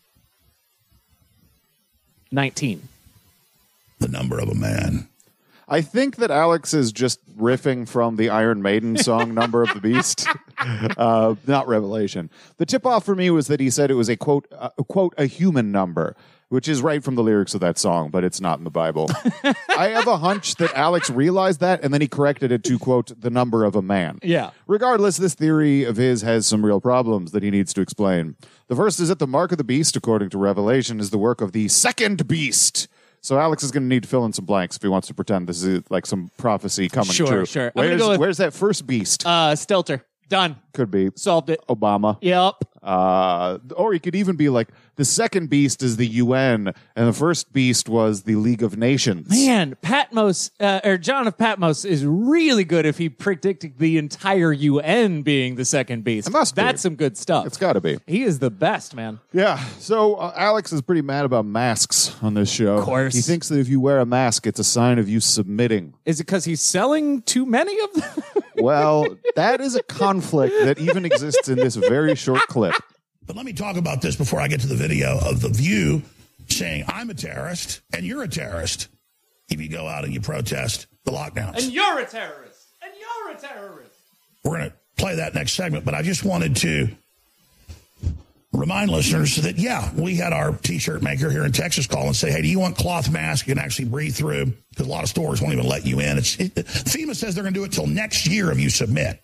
[SPEAKER 5] 19.
[SPEAKER 1] The number of a man.
[SPEAKER 4] I think that Alex is just riffing from the Iron Maiden song Number of the Beast. Not Revelation. The tip-off for me was that he said it was a quote, a human number, which is right from the lyrics of that song, but it's not in the Bible. I have a hunch that Alex realized that, and then he corrected it to, quote, the number of a man.
[SPEAKER 5] Yeah.
[SPEAKER 4] Regardless, this theory of his has some real problems that he needs to explain. The first is that the mark of the beast, according to Revelation, is the work of the second beast. So Alex is going to need to fill in some blanks if he wants to pretend this is some prophecy coming true.
[SPEAKER 5] Sure.
[SPEAKER 4] Where's that first beast?
[SPEAKER 5] Stelter. Done.
[SPEAKER 4] Could be.
[SPEAKER 5] Solved it.
[SPEAKER 4] Obama.
[SPEAKER 5] Yep.
[SPEAKER 4] Or he could even be the second beast is the UN, and the first beast was the League of Nations.
[SPEAKER 5] Man, Patmos, or John of Patmos is really good if he predicted the entire UN being the second beast.
[SPEAKER 4] It must be.
[SPEAKER 5] That's some good stuff.
[SPEAKER 4] It's got to be.
[SPEAKER 5] He is the best, man.
[SPEAKER 4] Yeah. So Alex is pretty mad about masks on this show.
[SPEAKER 5] Of course.
[SPEAKER 4] He thinks that if you wear a mask, it's a sign of you submitting.
[SPEAKER 5] Is it because he's selling too many of them?
[SPEAKER 4] Well, that is a conflict that even exists in this very short clip.
[SPEAKER 1] But let me talk about this before I get to the video of The View saying, I'm a terrorist and you're a terrorist if you go out and you protest the lockdowns.
[SPEAKER 5] And you're a terrorist. And you're a terrorist.
[SPEAKER 1] We're going to play that next segment, but I just wanted to remind listeners that, we had our T-shirt maker here in Texas call and say, hey, do you want cloth masks you can actually breathe through? Because a lot of stores won't even let you in. FEMA says they're going to do it till next year if you submit.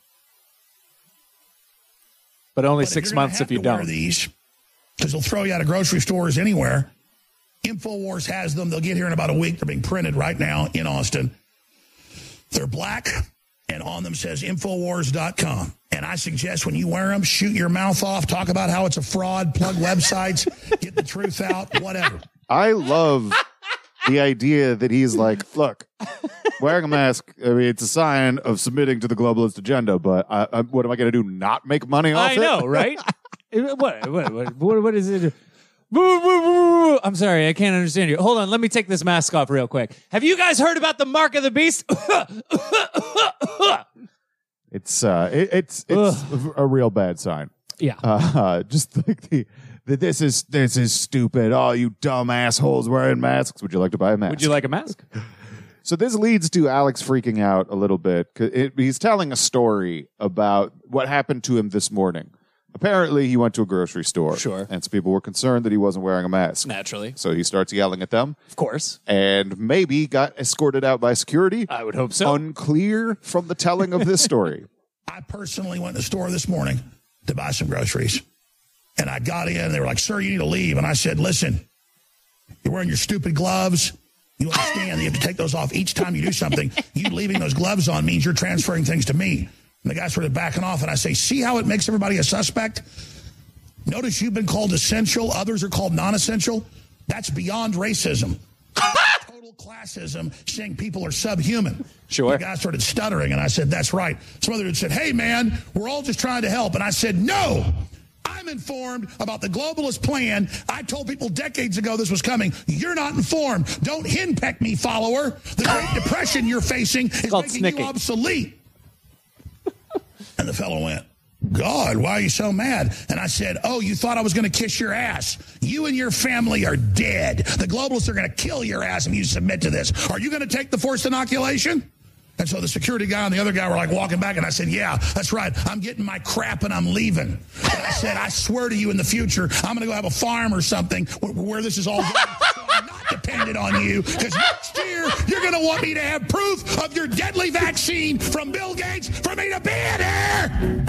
[SPEAKER 5] But only 6 months if you don't.
[SPEAKER 1] Wear these, because they'll throw you out of grocery stores anywhere. InfoWars has them. They'll get here in about a week. They're being printed right now in Austin. They're black, and on them says Infowars.com. And I suggest when you wear them, shoot your mouth off, talk about how it's a fraud, plug websites, get the truth out, whatever.
[SPEAKER 4] I love the idea that he's like, look, wearing a mask, I mean, it's a sign of submitting to the globalist agenda, but what am I going to do, not make money off it?
[SPEAKER 5] I know, right? What is it? I'm sorry, I can't understand you. Hold on, let me take this mask off real quick. Have you guys heard about the mark of the beast?
[SPEAKER 4] It's a real bad sign.
[SPEAKER 5] Yeah.
[SPEAKER 4] Just like this is stupid. Oh, you dumb assholes wearing masks. Would you like to buy a mask?
[SPEAKER 5] Would you like a mask?
[SPEAKER 4] So this leads to Alex freaking out a little bit. He's telling a story about what happened to him this morning. Apparently, he went to a grocery store.
[SPEAKER 5] Sure.
[SPEAKER 4] And some people were concerned that he wasn't wearing a mask.
[SPEAKER 5] Naturally.
[SPEAKER 4] So he starts yelling at them.
[SPEAKER 5] Of course.
[SPEAKER 4] And maybe got escorted out by security.
[SPEAKER 5] I would hope so.
[SPEAKER 4] Unclear from the telling of this story.
[SPEAKER 1] I personally went to the store this morning to buy some groceries. And I got in, and they were like, sir, you need to leave. And I said, listen, you're wearing your stupid gloves. You understand that you have to take those off each time you do something. You leaving those gloves on means you're transferring things to me. And the guy started backing off, and I say, see how it makes everybody a suspect? Notice you've been called essential. Others are called non-essential. That's beyond racism. Total classism, saying people are subhuman.
[SPEAKER 5] Sure.
[SPEAKER 1] The guy started stuttering, and I said, that's right. Some other dude said, hey, man, we're all just trying to help. And I said, no. I'm informed about the globalist plan. I told people decades ago this was coming. You're not informed. Don't henpeck me, follower. The Great Depression you're facing is making you obsolete. And the fellow went, God, why are you so mad? And I said, oh, you thought I was going to kiss your ass. You and your family are dead. The globalists are going to kill your ass if you submit to this. Are you going to take the forced inoculation? And so the security guy and the other guy were like walking back, and I said, yeah, that's right. I'm getting my crap and I'm leaving. And I said, I swear to you in the future, I'm going to go have a farm or something where this is all going. So I'm not dependent on you, because next year you're going to want me to have proof of your deadly vaccine from Bill Gates for me to be in here.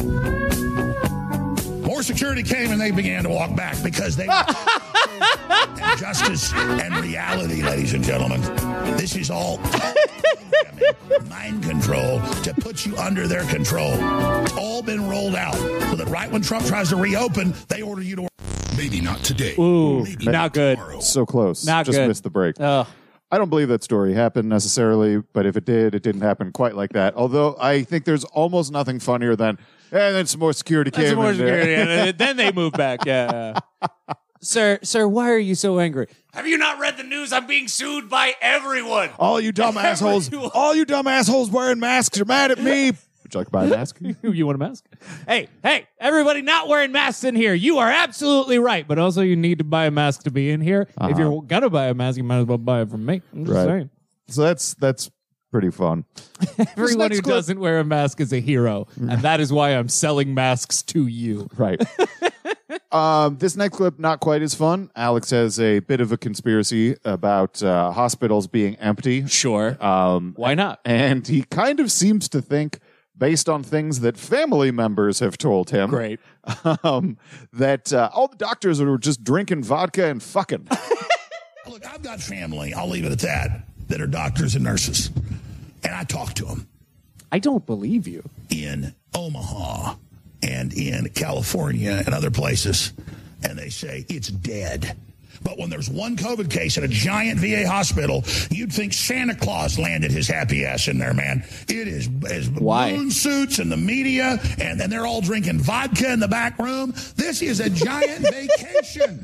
[SPEAKER 1] More security came, and they began to walk back because they and justice and reality, ladies and gentlemen. This is all mind control to put you under their control. All been rolled out so that right when Trump tries to reopen, they order you to.
[SPEAKER 6] Maybe not today.
[SPEAKER 5] Ooh,
[SPEAKER 6] maybe
[SPEAKER 5] not good.
[SPEAKER 6] Tomorrow.
[SPEAKER 4] So close.
[SPEAKER 5] Not
[SPEAKER 4] Just
[SPEAKER 5] good.
[SPEAKER 4] missed the break.
[SPEAKER 5] Oh.
[SPEAKER 4] I don't believe that story happened necessarily, but if it did, it didn't happen quite like that. Although I think there's almost nothing funnier than, and then some more security came.
[SPEAKER 5] Some more
[SPEAKER 4] in there.
[SPEAKER 5] security, and then they move back. Yeah. Sir, why are you so angry? Have you not read the news? I'm being sued by everyone.
[SPEAKER 4] All you dumb assholes, wearing masks are mad at me. Would you like to buy a mask?
[SPEAKER 5] You want a mask? Hey, everybody not wearing masks in here. You are absolutely right. But also you need to buy a mask to be in here. If you're going to buy a mask, you might as well buy it from me. I'm just saying.
[SPEAKER 4] So that's pretty fun.
[SPEAKER 5] Everyone who doesn't wear a mask is a hero. And that is why I'm selling masks to you.
[SPEAKER 4] Right. This next clip, not quite as fun. Alex has a bit of a conspiracy about hospitals being empty.
[SPEAKER 5] Sure. Why not?
[SPEAKER 4] And he kind of seems to think, based on things that family members have told him,
[SPEAKER 5] Great.
[SPEAKER 4] That all the doctors are just drinking vodka and fucking.
[SPEAKER 1] Look, I've got family, I'll leave it at that are doctors and nurses. And I talk to them.
[SPEAKER 5] I don't believe you.
[SPEAKER 1] In Omaha and in California and other places, and they say it's dead. But when there's one COVID case at a giant VA hospital, you'd think Santa Claus landed his happy ass in there, man. It is balloon suits and the media, and they're all drinking vodka in the back room. This is a giant vacation.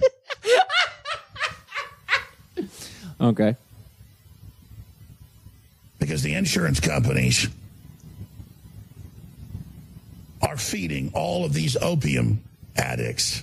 [SPEAKER 5] Okay.
[SPEAKER 1] Because the insurance companies are feeding all of these opium addicts.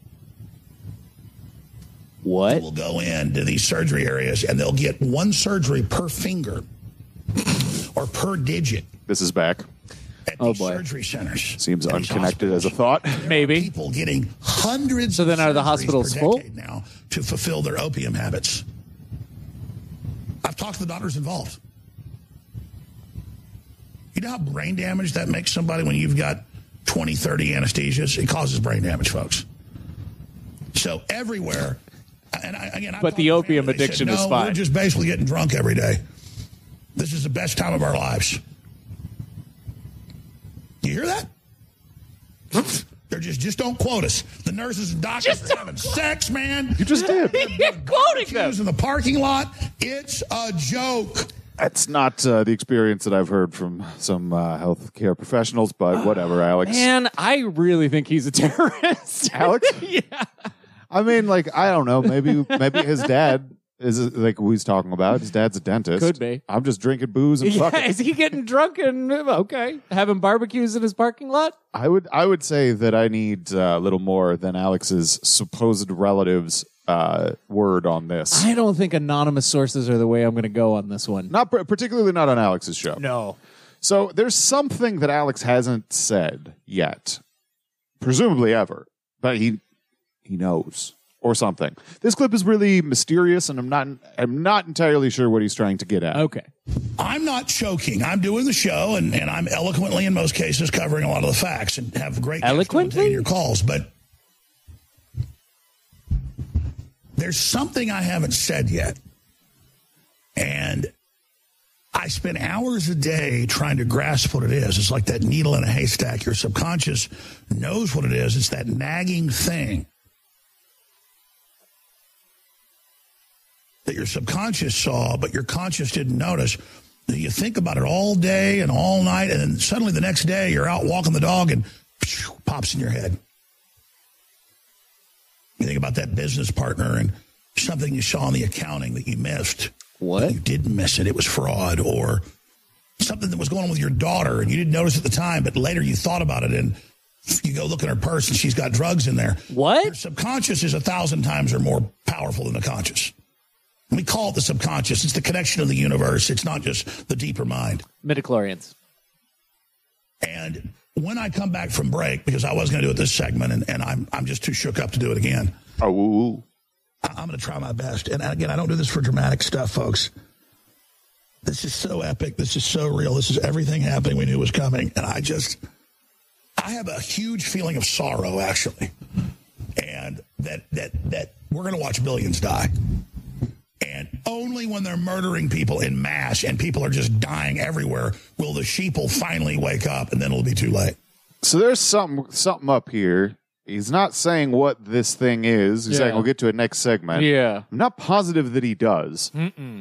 [SPEAKER 5] What?
[SPEAKER 1] Will go into these surgery areas, and they'll get one surgery per finger or per digit.
[SPEAKER 4] This is back.
[SPEAKER 1] At surgery centers.
[SPEAKER 4] Seems unconnected as a thought.
[SPEAKER 5] Maybe.
[SPEAKER 1] People getting hundreds
[SPEAKER 5] So then
[SPEAKER 1] of
[SPEAKER 5] are the
[SPEAKER 1] surgeries
[SPEAKER 5] hospitals
[SPEAKER 1] per
[SPEAKER 5] full?
[SPEAKER 1] decade now to fulfill their opium habits. I've talked to the doctors involved. You know how brain damage that makes somebody when you've got 20, 30 anesthesias? It causes brain damage, folks. So everywhere,
[SPEAKER 5] But the opium addiction is fine.
[SPEAKER 1] We're just basically getting drunk every day. This is the best time of our lives. You hear that? They're just don't quote us. The nurses and doctors are having sex, man.
[SPEAKER 4] You just did.
[SPEAKER 5] You're quoting them.
[SPEAKER 1] In the parking lot. It's a joke.
[SPEAKER 4] That's not the experience that I've heard from some healthcare professionals, but whatever, Alex.
[SPEAKER 5] Man, I really think he's a terrorist.
[SPEAKER 4] Alex?
[SPEAKER 5] Yeah.
[SPEAKER 4] I mean, like, I don't know. Maybe his dad is like who he's talking about. His dad's a dentist.
[SPEAKER 5] Could be.
[SPEAKER 4] I'm just drinking booze and
[SPEAKER 5] Yeah,
[SPEAKER 4] fucking.
[SPEAKER 5] is he getting drunk and having barbecues in his parking lot?
[SPEAKER 4] I would say that I need a little more than Alex's supposed relatives' word on this.
[SPEAKER 5] I don't think anonymous sources are the way I'm going to go on this one.
[SPEAKER 4] Not particularly not on Alex's show.
[SPEAKER 5] No.
[SPEAKER 4] So there's something that Alex hasn't said yet, presumably ever, but he knows or something. This clip is really mysterious, and I'm not entirely sure what he's trying to get at.
[SPEAKER 5] Okay.
[SPEAKER 1] I'm not choking. I'm doing the show, and I'm eloquently, in most cases, covering a lot of the facts and have great
[SPEAKER 5] Eloquently
[SPEAKER 1] taking your calls. But there's something I haven't said yet, and I spend hours a day trying to grasp what it is. It's like that needle in a haystack. Your subconscious knows what it is. It's that nagging thing that your subconscious saw, but your conscious didn't notice. You think about it all day and all night, and then suddenly the next day you're out walking the dog and pops in your head. You think about that business partner and something you saw in the accounting that you missed.
[SPEAKER 5] What?
[SPEAKER 1] You didn't miss it. It was fraud. Or something that was going on with your daughter and you didn't notice at the time, but later you thought about it and you go look in her purse and she's got drugs in there.
[SPEAKER 5] What?
[SPEAKER 1] Your subconscious is 1,000 times or more powerful than the conscious. We call it the subconscious. It's the connection of the universe. It's not just the deeper mind.
[SPEAKER 5] Midichlorians.
[SPEAKER 1] And when I come back from break, because I was going to do it this segment, and I'm just too shook up to do it again.
[SPEAKER 4] Oh,
[SPEAKER 1] I'm going to try my best. And again, I don't do this for dramatic stuff, folks. This is so epic. This is so real. This is everything happening we knew was coming. And I have a huge feeling of sorrow, actually. And that we're going to watch billions die. And only when they're murdering people in mass and people are just dying everywhere will the sheeple finally wake up, and then it'll be too late.
[SPEAKER 4] so there's something up here. He's not saying what this thing is. He's saying we'll get to it next segment.
[SPEAKER 5] Yeah.
[SPEAKER 4] I'm not positive that he does.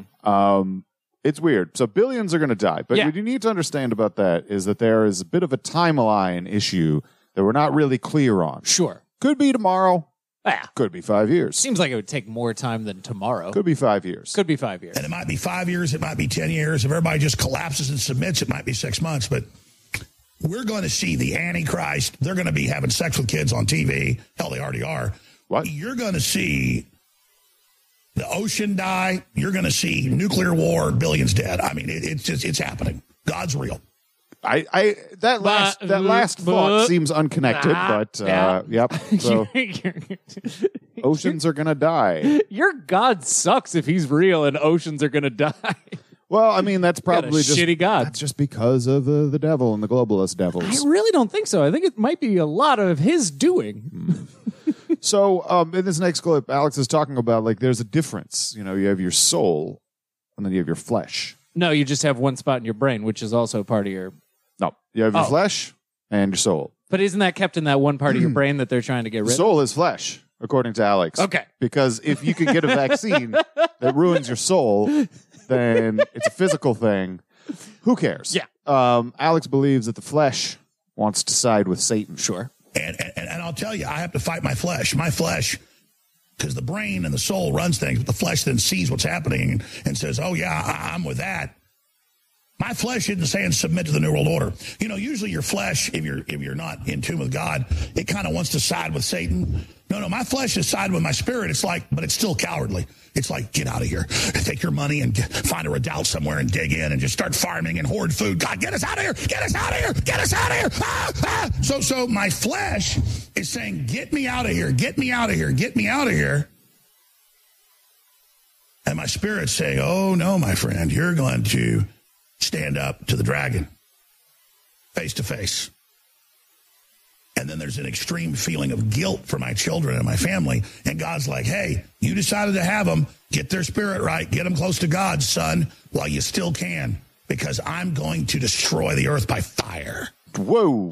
[SPEAKER 4] It's weird. So billions are going to die. But what you need to understand about that is that there is a bit of a timeline issue that we're not really clear on.
[SPEAKER 5] Sure.
[SPEAKER 4] Could be tomorrow.
[SPEAKER 5] Yeah.
[SPEAKER 4] Could be 5 years.
[SPEAKER 5] Seems like it would take more time than tomorrow.
[SPEAKER 4] Could be 5 years.
[SPEAKER 5] Could be 5 years.
[SPEAKER 1] And it might be 5 years. It might be 10 years. If everybody just collapses and submits, it might be 6 months. But we're going to see the Antichrist. They're going to be having sex with kids on TV. Hell, they already are.
[SPEAKER 4] What?
[SPEAKER 1] You're going to see the ocean die. You're going to see nuclear war, billions dead. I mean, it's happening. God's real.
[SPEAKER 4] That last thought seems unconnected, but yep. So oceans are gonna die.
[SPEAKER 5] Your God sucks if he's real and oceans are gonna die.
[SPEAKER 4] Well, I mean that's probably just
[SPEAKER 5] shitty God.
[SPEAKER 4] That's just because of the devil and the globalist devils.
[SPEAKER 5] I really don't think so. I think it might be a lot of his doing.
[SPEAKER 4] So in this next clip, Alex is talking about like there's a difference. You know, you have your soul and then you have your flesh.
[SPEAKER 5] No, you just have one spot in your brain, which is also part of your.
[SPEAKER 4] No, you have your flesh and your soul.
[SPEAKER 5] But isn't that kept in that one part of your brain that they're trying to get rid of?
[SPEAKER 4] Soul is flesh, according to Alex.
[SPEAKER 5] Okay.
[SPEAKER 4] Because if you can get a vaccine that ruins your soul, then it's a physical thing. Who cares?
[SPEAKER 5] Yeah.
[SPEAKER 4] Alex believes that the flesh wants to side with Satan.
[SPEAKER 5] Sure.
[SPEAKER 1] And I'll tell you, I have to fight my flesh. My flesh, because the brain and the soul runs things, but the flesh then sees what's happening and says, oh, yeah, I'm with that. My flesh isn't saying submit to the New World Order. You know, usually your flesh, if you're not in tune with God, it kind of wants to side with Satan. No, my flesh is siding with my spirit. It's like, but it's still cowardly. It's like, get out of here. Take your money and find a redoubt somewhere and dig in and just start farming and hoard food. God, get us out of here. Get us out of here. Get us out of here. Ah, ah. So my flesh is saying, get me out of here. Get me out of here. Get me out of here. And my spirit's saying, oh, no, my friend, you're going to stand up to the dragon face to face. And then there's an extreme feeling of guilt for my children and my family. And God's like, hey, you decided to have them. Get their spirit right. Get them close to God, son, while you still can. Because I'm going to destroy the earth by fire.
[SPEAKER 4] Whoa.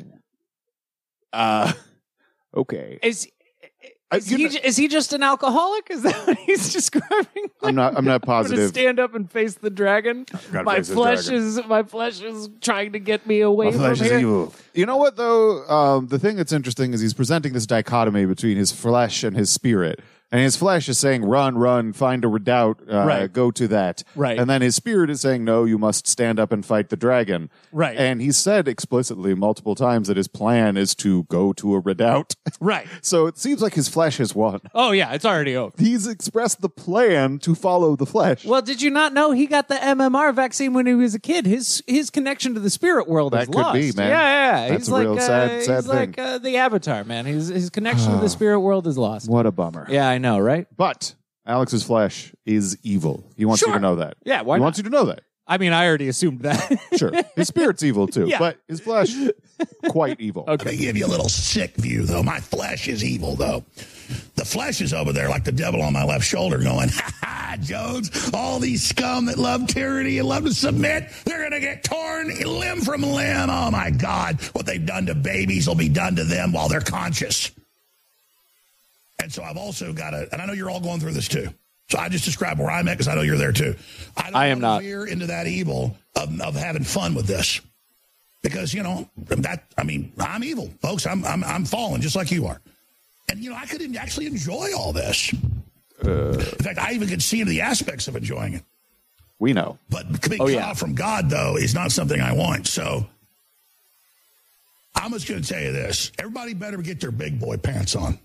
[SPEAKER 4] Okay.
[SPEAKER 5] Is he just an alcoholic? Is that what he's describing?
[SPEAKER 4] I'm not positive.
[SPEAKER 5] To stand up and face the dragon. My flesh is trying to get me away from here.
[SPEAKER 4] Evil. You know what though? The thing that's interesting is he's presenting this dichotomy between his flesh and his spirit. And his flesh is saying, run, find a redoubt, go to that.
[SPEAKER 5] Right.
[SPEAKER 4] And then his spirit is saying, no, you must stand up and fight the dragon.
[SPEAKER 5] Right.
[SPEAKER 4] And he said explicitly multiple times that his plan is to go to a redoubt.
[SPEAKER 5] Right.
[SPEAKER 4] So it seems like his flesh has won.
[SPEAKER 5] Oh, yeah, it's already over.
[SPEAKER 4] He's expressed the plan to follow the flesh.
[SPEAKER 5] Well, did you not know he got the MMR vaccine when he was a kid? His connection to the spirit world is lost.
[SPEAKER 4] That could be, man.
[SPEAKER 5] Yeah.
[SPEAKER 4] That's
[SPEAKER 5] he's
[SPEAKER 4] a
[SPEAKER 5] like,
[SPEAKER 4] real sad
[SPEAKER 5] he's
[SPEAKER 4] thing.
[SPEAKER 5] like the Avatar, man. His connection to the spirit world is lost.
[SPEAKER 4] What a bummer.
[SPEAKER 5] Yeah, I know, right?
[SPEAKER 4] But Alex's flesh is evil. He wants you to know that.
[SPEAKER 5] Yeah, why
[SPEAKER 4] He
[SPEAKER 5] not?
[SPEAKER 4] wants you to know that.
[SPEAKER 5] I mean, I already assumed that.
[SPEAKER 4] Sure. His spirit's evil too,
[SPEAKER 5] Yeah.
[SPEAKER 4] but his flesh, quite evil.
[SPEAKER 1] Let me give you a little sick view, though. My flesh is evil, though. The flesh is over there like the devil on my left shoulder going, ha, Jones, all these scum that love tyranny and love to submit, they're going to get torn limb from limb. Oh, my God. What they've done to babies will be done to them while they're conscious. And so I've also got and I know you're all going through this too. So I just described where I'm at because I know you're there too.
[SPEAKER 5] I am not.
[SPEAKER 1] Veer into that evil of having fun with this. Because, I'm evil, folks. I'm fallen just like you are. And, I could actually enjoy all this. In fact, I even could see into the aspects of enjoying it.
[SPEAKER 4] We know.
[SPEAKER 1] But being cut off from God, though, is not something I want. So I'm just going to tell you this. Everybody better get their big boy pants on.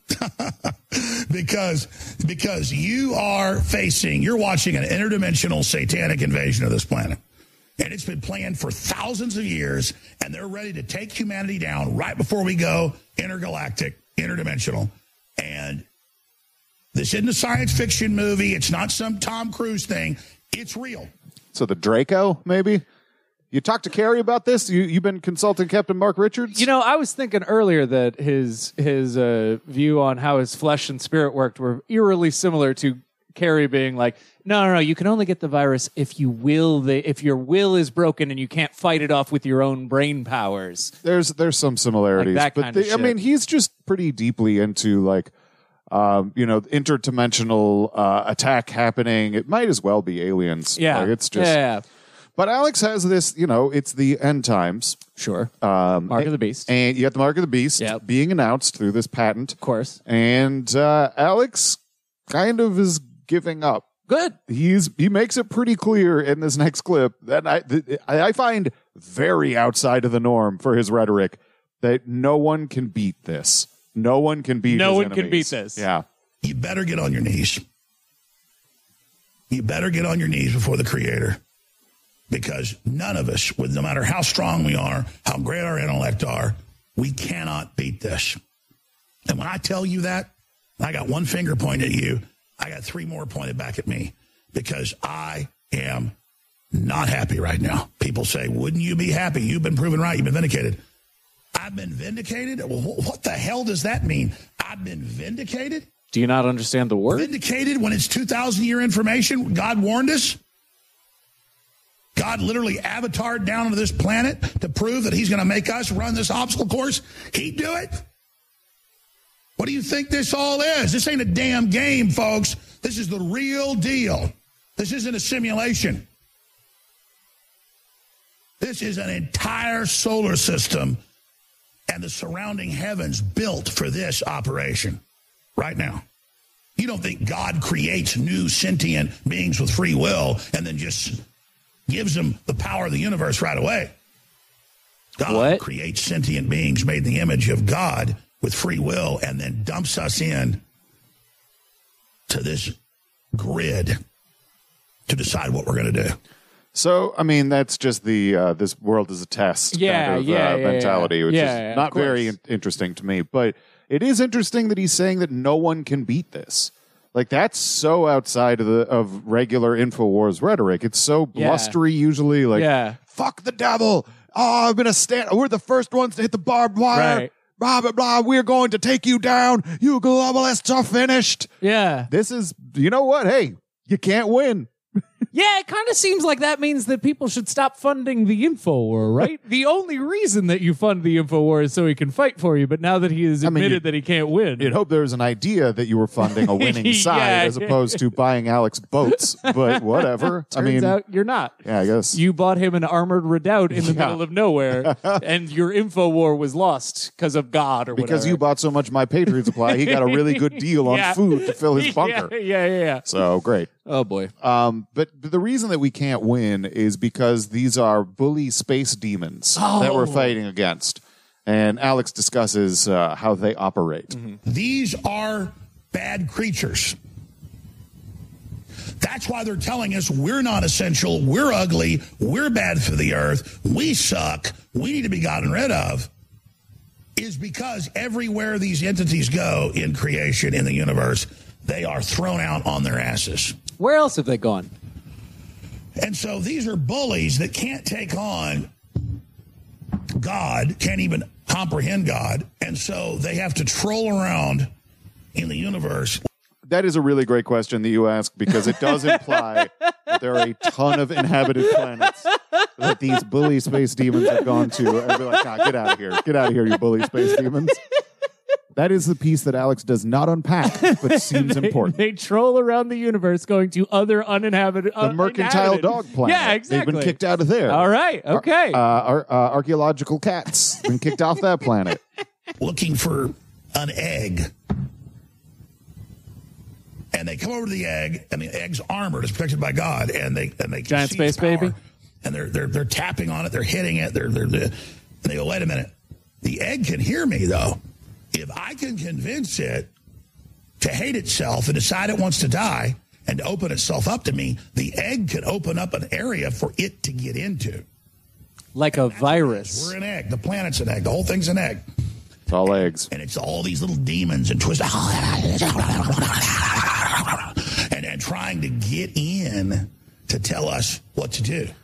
[SPEAKER 1] because you're watching an interdimensional satanic invasion of this planet. And it's been planned for thousands of years, and they're ready to take humanity down right before we go intergalactic, interdimensional. And this isn't a science fiction movie. It's not some Tom Cruise thing. It's real.
[SPEAKER 4] So the Draco, maybe? You talked to Carrie about this? You've been consulting Captain Mark Richards?
[SPEAKER 5] I was thinking earlier that his view on how his flesh and spirit worked were eerily similar to Carrie being like, no, you can only get the virus if your will is broken and you can't fight it off with your own brain powers.
[SPEAKER 4] There's some similarities.
[SPEAKER 5] Like that kind of shit.
[SPEAKER 4] I mean, he's just pretty deeply into interdimensional attack happening. It might as well be aliens.
[SPEAKER 5] Yeah.
[SPEAKER 4] It's just...
[SPEAKER 5] Yeah.
[SPEAKER 4] But Alex has this, it's the end times.
[SPEAKER 5] Sure. Mark of the Beast.
[SPEAKER 4] And you got the Mark of the Beast being announced through this patent.
[SPEAKER 5] Of course.
[SPEAKER 4] And Alex kind of is giving up.
[SPEAKER 5] Good.
[SPEAKER 4] He makes it pretty clear in this next clip that I find very outside of the norm for his rhetoric that no one can beat this. No one can beat
[SPEAKER 5] No
[SPEAKER 4] his
[SPEAKER 5] one
[SPEAKER 4] enemies.
[SPEAKER 5] can beat this.
[SPEAKER 4] Yeah.
[SPEAKER 1] You better get on your knees. You better get on your knees before the Creator. Because none of us, no matter how strong we are, how great our intellect are, we cannot beat this. And when I tell you that, I got one finger pointed at you, I got three more pointed back at me. Because I am not happy right now. People say, wouldn't you be happy? You've been proven right. You've been vindicated. I've been vindicated? Well, what the hell does that mean? I've been vindicated?
[SPEAKER 5] Do you not understand the word?
[SPEAKER 1] Vindicated when it's 2,000-year information? God warned us? God literally avatared down onto this planet to prove that he's going to make us run this obstacle course? He'd do it? What do you think this all is? This ain't a damn game, folks. This is the real deal. This isn't a simulation. This is an entire solar system and the surrounding heavens built for this operation right now. You don't think God creates new sentient beings with free will and then just gives them the power of the universe right away. God creates sentient beings made in the image of God with free will and then dumps us in to this grid to decide what we're going to do.
[SPEAKER 4] So, I mean, that's just the this world is a test kind of mentality, which is not very interesting to me. But it is interesting that he's saying that no one can beat this. Like, that's so outside of regular InfoWars rhetoric. It's so blustery usually. Like, fuck the devil. Oh, I'm going to stand. We're the first ones to hit the barbed wire.
[SPEAKER 5] Right.
[SPEAKER 4] Blah, blah, blah. We're going to take you down. You globalists are finished.
[SPEAKER 5] Yeah.
[SPEAKER 4] This is, you know what? Hey, you can't win.
[SPEAKER 5] Yeah, it kind of seems like that means that people should stop funding the InfoWar, right? The only reason that you fund the InfoWar is so he can fight for you, but now that he has admitted that he can't win.
[SPEAKER 4] You'd hope there was an idea that you were funding a winning side as opposed to buying Alex boats, but whatever.
[SPEAKER 5] Turns out you're not.
[SPEAKER 4] Yeah, I guess.
[SPEAKER 5] You bought him an armored redoubt in the middle of nowhere, and your InfoWar was lost because of God or whatever.
[SPEAKER 4] Because you bought so much My Patriot Supply, he got a really good deal on food to fill his bunker.
[SPEAKER 5] Yeah.
[SPEAKER 4] So, great.
[SPEAKER 5] Oh, boy.
[SPEAKER 4] But the reason that we can't win is because these are bully space demons that we're fighting against. And Alex discusses how they operate.
[SPEAKER 5] Mm-hmm.
[SPEAKER 1] These are bad creatures. That's why they're telling us we're not essential, we're ugly, we're bad for the earth, we suck, we need to be gotten rid of, is because everywhere these entities go in creation, in the universe, they are thrown out on their asses.
[SPEAKER 5] Where else have they gone?
[SPEAKER 1] And so these are bullies that can't take on God, can't even comprehend God, and so they have to troll around in the universe.
[SPEAKER 4] That is a really great question that you ask, because it does imply that there are a ton of inhabited planets that these bully space demons have gone to. And be like, get out of here. Get out of here, you bully space demons. That is the piece that Alex does not unpack, but seems important.
[SPEAKER 5] They troll around the universe going to other uninhabited...
[SPEAKER 4] The Mercantile Dog Planet.
[SPEAKER 5] Yeah, exactly.
[SPEAKER 4] They've been kicked out of there.
[SPEAKER 5] All right, okay.
[SPEAKER 4] Archaeological cats been kicked off that planet.
[SPEAKER 1] Looking for an egg. And they come over to the egg, and the egg's armored. It's protected by God, and they can
[SPEAKER 5] Giant
[SPEAKER 1] see
[SPEAKER 5] space
[SPEAKER 1] its power.
[SPEAKER 5] baby.
[SPEAKER 1] And they're tapping on it, they're hitting it, and they go, wait a minute. The egg can hear me, though. If I can convince it to hate itself and decide it wants to die and to open itself up to me, the egg can open up an area for it to get into.
[SPEAKER 5] Like a virus.
[SPEAKER 1] We're an egg. The planet's an egg. The whole thing's an egg.
[SPEAKER 4] It's all eggs.
[SPEAKER 1] And it's all these little demons and twists and trying to get in to tell us what to do.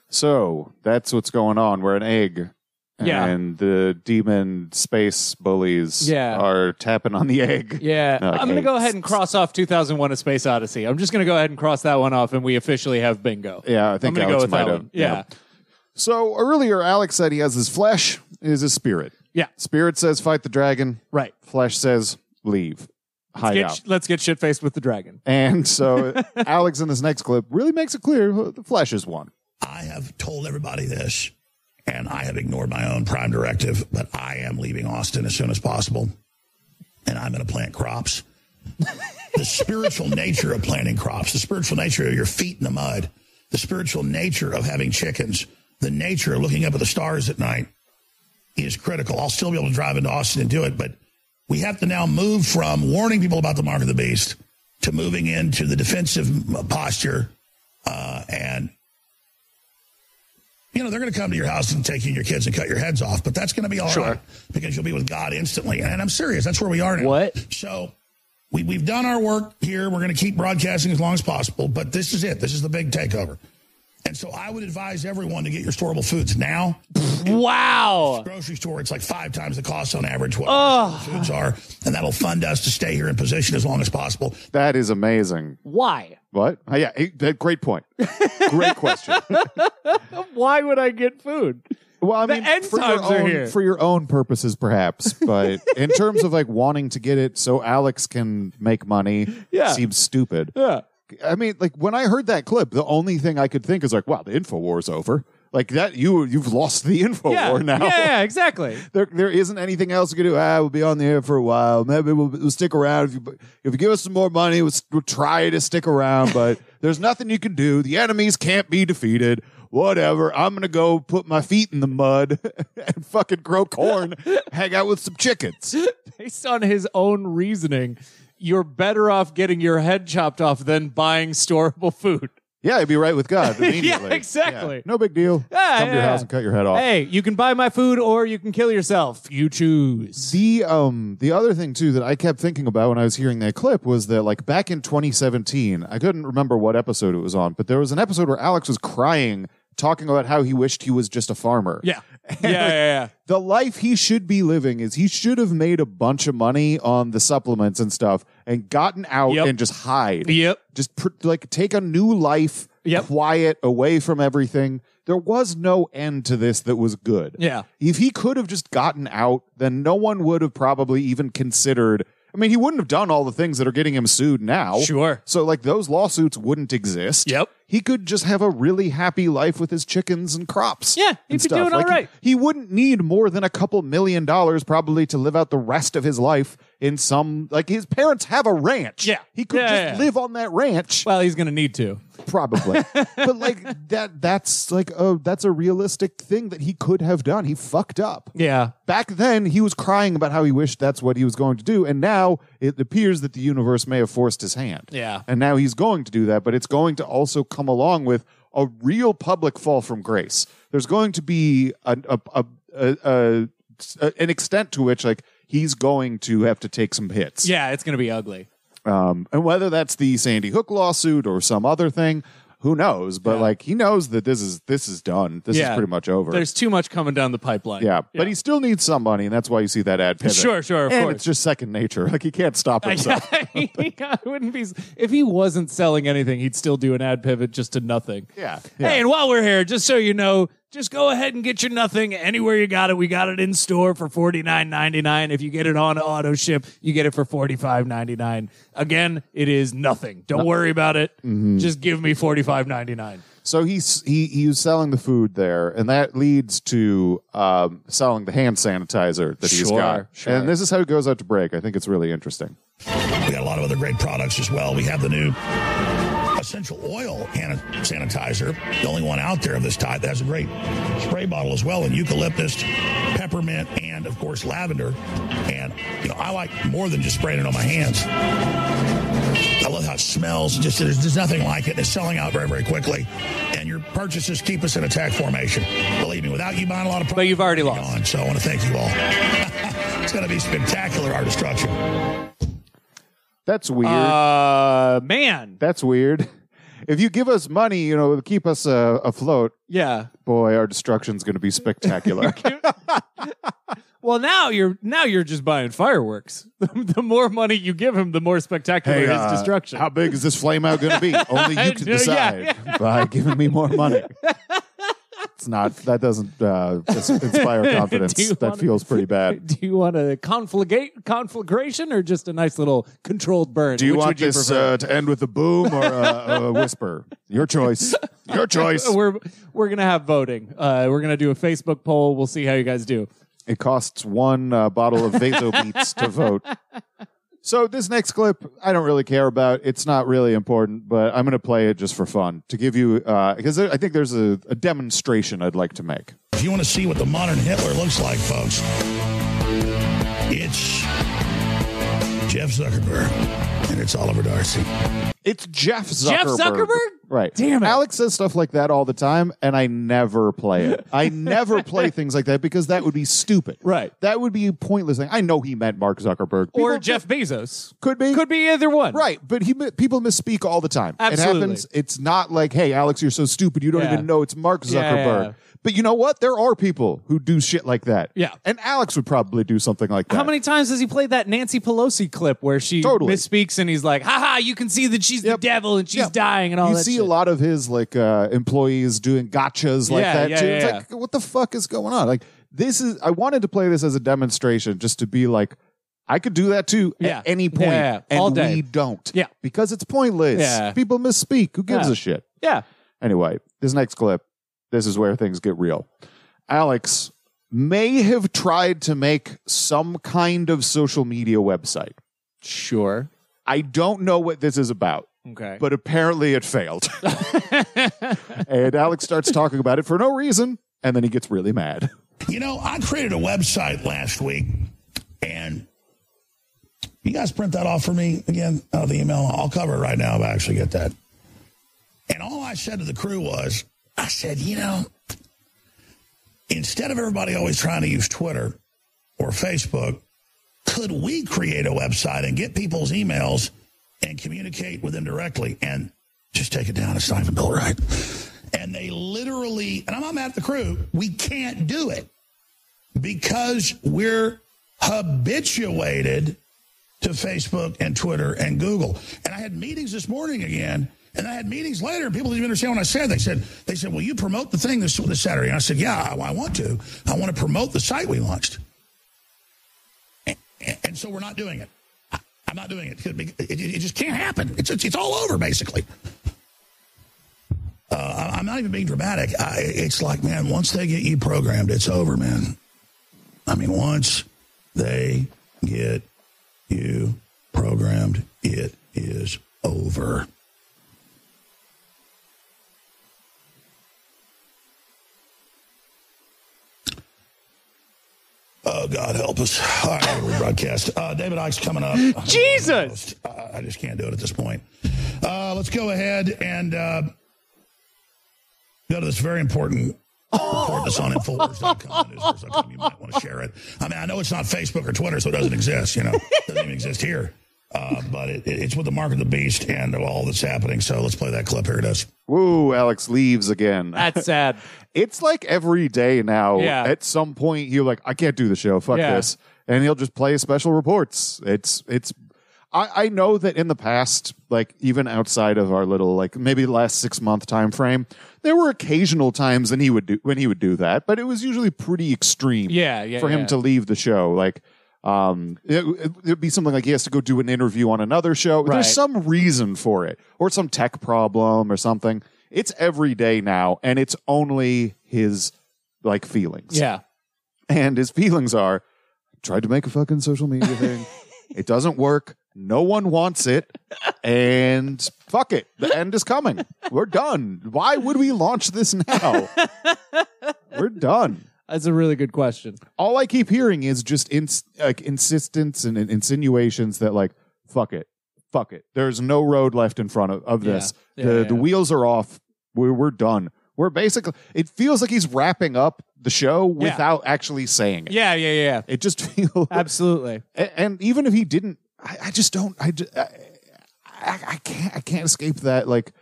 [SPEAKER 4] So that's what's going on. We're an egg.
[SPEAKER 5] Yeah.
[SPEAKER 4] And the demon space bullies are tapping on the egg.
[SPEAKER 5] Yeah. I'm going to go ahead and cross off 2001 A Space Odyssey. I'm just going to go ahead and cross that one off, and we officially have bingo.
[SPEAKER 4] Yeah, I think
[SPEAKER 5] I'm
[SPEAKER 4] Alex
[SPEAKER 5] go with
[SPEAKER 4] might
[SPEAKER 5] that
[SPEAKER 4] have.
[SPEAKER 5] one. Yeah.
[SPEAKER 4] So earlier, Alex said he has his flesh, is his spirit.
[SPEAKER 5] Yeah.
[SPEAKER 4] Spirit says fight the dragon.
[SPEAKER 5] Right.
[SPEAKER 4] Flesh says leave. Hide out.
[SPEAKER 5] Let's get shit-faced with the dragon.
[SPEAKER 4] And so Alex in this next clip really makes it clear the flesh is one.
[SPEAKER 1] I have told everybody this, and I have ignored my own prime directive, but I am leaving Austin as soon as possible, and I'm going to plant crops. The spiritual nature of planting crops, the spiritual nature of your feet in the mud, the spiritual nature of having chickens, the nature of looking up at the stars at night is critical. I'll still be able to drive into Austin and do it, but we have to now move from warning people about the mark of the beast to moving into the defensive posture. And, you know, they're going to come to your house and take you and your kids and cut your heads off, but that's going to be all right because you'll be with God instantly. And I'm serious. That's where we are now.
[SPEAKER 5] What?
[SPEAKER 1] So we've done our work here. We're going to keep broadcasting as long as possible, but this is it. This is the big takeover. And so I would advise everyone to get your storable foods now.
[SPEAKER 5] Wow.
[SPEAKER 1] Grocery store, it's like 5 times the cost on average what our foods are. And that'll fund us to stay here in position as long as possible.
[SPEAKER 4] That is amazing.
[SPEAKER 5] Why?
[SPEAKER 4] What? Yeah, great point. Great question.
[SPEAKER 5] Why would I get food?
[SPEAKER 4] Well, I mean,
[SPEAKER 5] end times are here.
[SPEAKER 4] For your own purposes, perhaps. But in terms of like wanting to get it so Alex can make money, seems stupid.
[SPEAKER 5] Yeah.
[SPEAKER 4] I mean, like when I heard that clip, the only thing I could think is like, wow, the InfoWar's over. Like that, you've lost the InfoWar now.
[SPEAKER 5] Yeah, exactly.
[SPEAKER 4] There isn't anything else you can do. We'll be on the air for a while. Maybe we'll stick around. If you give us some more money, we'll try to stick around. But there's nothing you can do. The enemies can't be defeated. Whatever. I'm going to go put my feet in the mud and fucking grow corn, hang out with some chickens.
[SPEAKER 5] based on his own reasoning, you're better off getting your head chopped off than buying storable food.
[SPEAKER 4] Yeah, I'd be right with God immediately.
[SPEAKER 5] Yeah, exactly.
[SPEAKER 4] Yeah, no big deal. Come to your house and cut your head off.
[SPEAKER 5] Hey, you can buy my food or you can kill yourself. You choose.
[SPEAKER 4] The other thing too that I kept thinking about when I was hearing that clip was that like back in 2017, I couldn't remember what episode it was on, but there was an episode where Alex was crying, talking about how he wished he was just a farmer.
[SPEAKER 5] Yeah.
[SPEAKER 4] Yeah. The life he should be living is he should have made a bunch of money on the supplements and stuff and gotten out and just hide.
[SPEAKER 5] Yep.
[SPEAKER 4] Just take a new life, quiet, away from everything. There was no end to this that was good.
[SPEAKER 5] Yeah.
[SPEAKER 4] If he could have just gotten out, then no one would have probably even considered. I mean, he wouldn't have done all the things that are getting him sued now.
[SPEAKER 5] Sure.
[SPEAKER 4] So, like, those lawsuits wouldn't exist.
[SPEAKER 5] Yep.
[SPEAKER 4] He could just have a really happy life with his chickens and crops.
[SPEAKER 5] Yeah, he'd be doing all right.
[SPEAKER 4] He wouldn't need more than a couple $1 million probably to live out the rest of his life in some, like, his parents have a ranch.
[SPEAKER 5] Yeah.
[SPEAKER 4] He could just live on that ranch.
[SPEAKER 5] Well, he's going to need to.
[SPEAKER 4] Probably. But like that's a realistic thing that he could have done. He fucked up.
[SPEAKER 5] Yeah.
[SPEAKER 4] Back then he was crying about how he wished that's what he was going to do, and now it appears that the universe may have forced his hand.
[SPEAKER 5] Yeah.
[SPEAKER 4] And now he's going to do that, but it's going to also come along with a real public fall from grace. There's going to be an extent to which like he's going to have to take some hits.
[SPEAKER 5] Yeah, it's going to be ugly.
[SPEAKER 4] And whether that's the Sandy Hook lawsuit or some other thing, who knows? But like he knows that this is done. This is pretty much over.
[SPEAKER 5] There's too much coming down the pipeline.
[SPEAKER 4] Yeah, but he still needs some money, and that's why you see that ad pivot.
[SPEAKER 5] Sure, of
[SPEAKER 4] and
[SPEAKER 5] course.
[SPEAKER 4] It's just second nature. Like he can't stop himself.
[SPEAKER 5] I wouldn't be if he wasn't selling anything, he'd still do an ad pivot just to nothing.
[SPEAKER 4] Yeah.
[SPEAKER 5] Hey, and while we're here, just so you know, just go ahead and get your nothing anywhere you got it. We got it in store for $49.99. If you get it on auto ship, you get it for $45.99. Again, it is nothing. Don't worry about it. Just give me $45.99.
[SPEAKER 4] So he was selling the food there, and that leads to selling the hand sanitizer that he's got.
[SPEAKER 5] Sure.
[SPEAKER 4] And this is how it goes out to break. I think it's really interesting.
[SPEAKER 1] We got a lot of other great products as well. We have the new essential oil hand sanitizer, the only one out there of this type that has a great spray bottle as well, and eucalyptus, peppermint, and of course lavender. And I like more than just spraying it on my hands. I love how it smells. Just there's nothing like it. It's selling out very, very quickly. And your purchases keep us in attack formation. Believe me, without you buying a lot of products,
[SPEAKER 5] but you've already lost.
[SPEAKER 1] So I want to thank you all. It's going to be spectacular, our destruction.
[SPEAKER 4] That's weird.
[SPEAKER 5] Man.
[SPEAKER 4] That's weird. If you give us money, it'll keep us afloat.
[SPEAKER 5] Yeah.
[SPEAKER 4] Boy, our destruction's going to be spectacular.
[SPEAKER 5] Well, now you're just buying fireworks. The more money you give him, the more spectacular his destruction.
[SPEAKER 4] How big is this flame out going to be? Only you can decide by giving me more money. It's not. That doesn't inspire confidence. That feels pretty bad.
[SPEAKER 5] Do you want a conflagration or just a nice little controlled burn?
[SPEAKER 4] Do you
[SPEAKER 5] Which
[SPEAKER 4] want
[SPEAKER 5] would you
[SPEAKER 4] this
[SPEAKER 5] prefer?
[SPEAKER 4] to end with a boom or a whisper? Your choice. Your choice.
[SPEAKER 5] We're gonna have voting. We're gonna do a Facebook poll. We'll see how you guys do.
[SPEAKER 4] It costs one bottle of Vasobeats to vote. So this next clip, I don't really care about. It's not really important, but I'm going to play it just for fun to give you, because I think there's a demonstration I'd like to make.
[SPEAKER 1] If you want to see what the modern Hitler looks like, folks, it's Jeff Zuckerberg and it's Oliver Darcy.
[SPEAKER 4] It's Jeff Zuckerberg.
[SPEAKER 5] Jeff Zuckerberg?
[SPEAKER 4] Right.
[SPEAKER 5] Damn it.
[SPEAKER 4] Alex says stuff like that all the time, and I never play it. I never play things like that because that would be stupid.
[SPEAKER 5] Right.
[SPEAKER 4] That would be a pointless thing. I know he meant Mark Zuckerberg.
[SPEAKER 5] Or Jeff Bezos.
[SPEAKER 4] Could be.
[SPEAKER 5] Could be either one.
[SPEAKER 4] Right. But people misspeak all the time.
[SPEAKER 5] Absolutely.
[SPEAKER 4] It happens. It's not like, hey, Alex, you're so stupid. You don't even know it's Mark Zuckerberg.
[SPEAKER 5] Yeah.
[SPEAKER 4] But you know what? There are people who do shit like that.
[SPEAKER 5] Yeah.
[SPEAKER 4] And Alex would probably do something like that.
[SPEAKER 5] How many times has he played that Nancy Pelosi clip where she misspeaks and he's like, haha, you can see that she's the devil and she's dying and all that
[SPEAKER 4] You see
[SPEAKER 5] shit.
[SPEAKER 4] a lot of his employees doing gotchas like that too. It's
[SPEAKER 5] Yeah.
[SPEAKER 4] like, what the fuck is going on? Like I wanted to play this as a demonstration just to be like, I could do that too at any point.
[SPEAKER 5] Yeah.
[SPEAKER 4] And
[SPEAKER 5] All day.
[SPEAKER 4] we don't.
[SPEAKER 5] Yeah.
[SPEAKER 4] Because it's pointless.
[SPEAKER 5] Yeah.
[SPEAKER 4] People misspeak. Who gives a shit?
[SPEAKER 5] Yeah.
[SPEAKER 4] Anyway, this next clip, this is where things get real. Alex may have tried to make some kind of social media website.
[SPEAKER 5] Sure.
[SPEAKER 4] I don't know what this is about.
[SPEAKER 5] Okay.
[SPEAKER 4] But apparently it failed. And Alex starts talking about it for no reason, and then he gets really mad.
[SPEAKER 1] I created a website last week, and You guys print that off for me again out of the email. I'll cover it right now if I actually get that. And all I said to the crew was, I said, instead of everybody always trying to use Twitter or Facebook, could we create a website and get people's emails and communicate with them directly and just take it down? It's not even built right. And they literally, and I'm not mad at the crew, we can't do it because we're habituated to Facebook and Twitter and Google. And I had meetings this morning again, and I had meetings later, and people didn't even understand what I said. They said, will you promote the thing this Saturday? And I said, yeah, I want to. I want to promote the site we launched. And so we're not doing it. I'm not doing it. It just can't happen. It's all over, basically. I'm not even being dramatic. It's like, man, once they get you programmed, it's over, man. I mean, once they get you programmed, it is over. Oh, God help us. All right, rebroadcast. David Icke's coming up.
[SPEAKER 5] Jesus!
[SPEAKER 1] I just can't do it at this point. Let's go ahead and go to this very important report that's on Infowars.com. You might want to share it. I mean, I know it's not Facebook or Twitter, so it doesn't exist. It doesn't even exist here. But it's with the mark of the beast and all that's happening. So let's play that clip. Here it is.
[SPEAKER 4] Woo, Alex leaves again.
[SPEAKER 5] That's sad.
[SPEAKER 4] It's like every day now.
[SPEAKER 5] Yeah.
[SPEAKER 4] At some point, you're like, I can't do the show. Fuck this. And he'll just play special reports. I know that in the past, like even outside of our little, like maybe the last 6 month time frame, there were occasional times when he would do that, but it was usually pretty extreme. For him to leave the show. Like, it'd be something like he has to go do an interview on another show. Right. There's some reason for it, or some tech problem or something. It's every day now, and it's only his like feelings.
[SPEAKER 5] Yeah,
[SPEAKER 4] and his feelings are: tried to make a fucking social media thing. It doesn't work. No one wants it, and fuck it. The end is coming. We're done. Why would we launch this now? We're done.
[SPEAKER 5] That's a really good question.
[SPEAKER 4] All I keep hearing is just insistence and insinuations that like, fuck it. There's no road left in front of this. The wheels are off. We're done. We're basically, it feels like he's wrapping up the show without actually saying it.
[SPEAKER 5] Yeah.
[SPEAKER 4] It just feels.
[SPEAKER 5] Absolutely.
[SPEAKER 4] And even if he didn't, I can't escape that, like,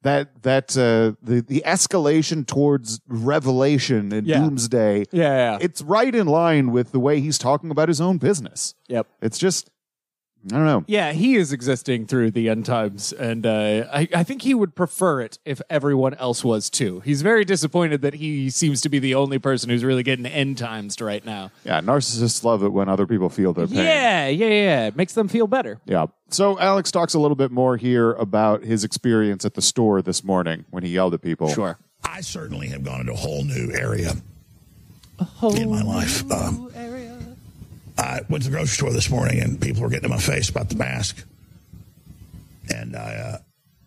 [SPEAKER 4] the escalation towards revelation and doomsday. It's right in line with the way he's talking about his own business.
[SPEAKER 5] Yep.
[SPEAKER 4] It's just, I don't know.
[SPEAKER 5] Yeah, he is existing through the end times, and I think he would prefer it if everyone else was too. He's very disappointed that he seems to be the only person who's really getting end times right now.
[SPEAKER 4] Yeah, narcissists love it when other people feel their pain.
[SPEAKER 5] Yeah. It makes them feel better.
[SPEAKER 4] Yeah. So Alex talks a little bit more here about his experience at the store this morning when he yelled at people.
[SPEAKER 5] Sure.
[SPEAKER 1] I certainly have gone into a whole new area in my life. I went to the grocery store this morning, and people were getting in my face about the mask. And I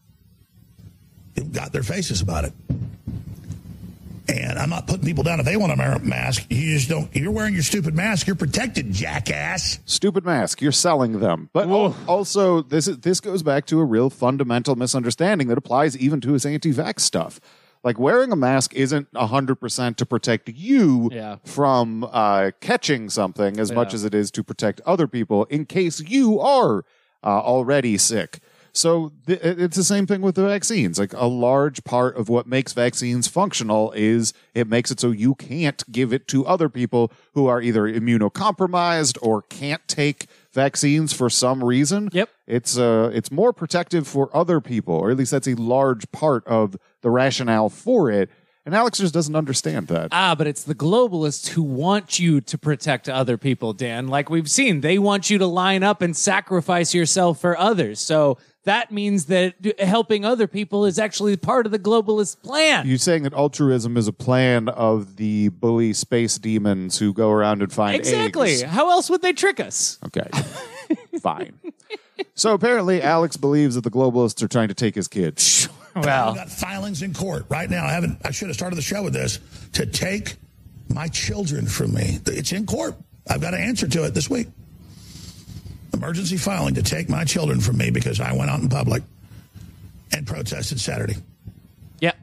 [SPEAKER 1] got their faces about it. And I'm not putting people down if they want to wear a mask. You just don't. If you're wearing your stupid mask, you're protected, jackass.
[SPEAKER 4] Stupid mask. You're selling them. But also, this goes back to a real fundamental misunderstanding that applies even to his anti-vax stuff. Like, wearing a mask isn't 100% to protect you from catching something as much as it is to protect other people in case you are already sick. So it's the same thing with the vaccines. Like, a large part of what makes vaccines functional is it makes it so you can't give it to other people who are either immunocompromised or can't take vaccines for some reason.
[SPEAKER 5] Yep.
[SPEAKER 4] It's more protective for other people, or at least that's a large part of the rationale for it. And Alex just doesn't understand that.
[SPEAKER 5] But it's the globalists who want you to protect other people, Dan. Like we've seen, they want you to line up and sacrifice yourself for others. So that means that helping other people is actually part of the globalist plan.
[SPEAKER 4] You're saying that altruism is a plan of the bully space demons who go around and find eggs.
[SPEAKER 5] How else would they trick us?
[SPEAKER 4] Okay. Fine. So apparently Alex believes that the globalists are trying to take his kids.
[SPEAKER 5] Well,
[SPEAKER 1] I've got filings in court right now. I should have started the show with this, to take my children from me. It's in court. I've got to answer to it this week. emergency filing to take my children from me because I went out in public and protested Saturday.
[SPEAKER 5] Yeah.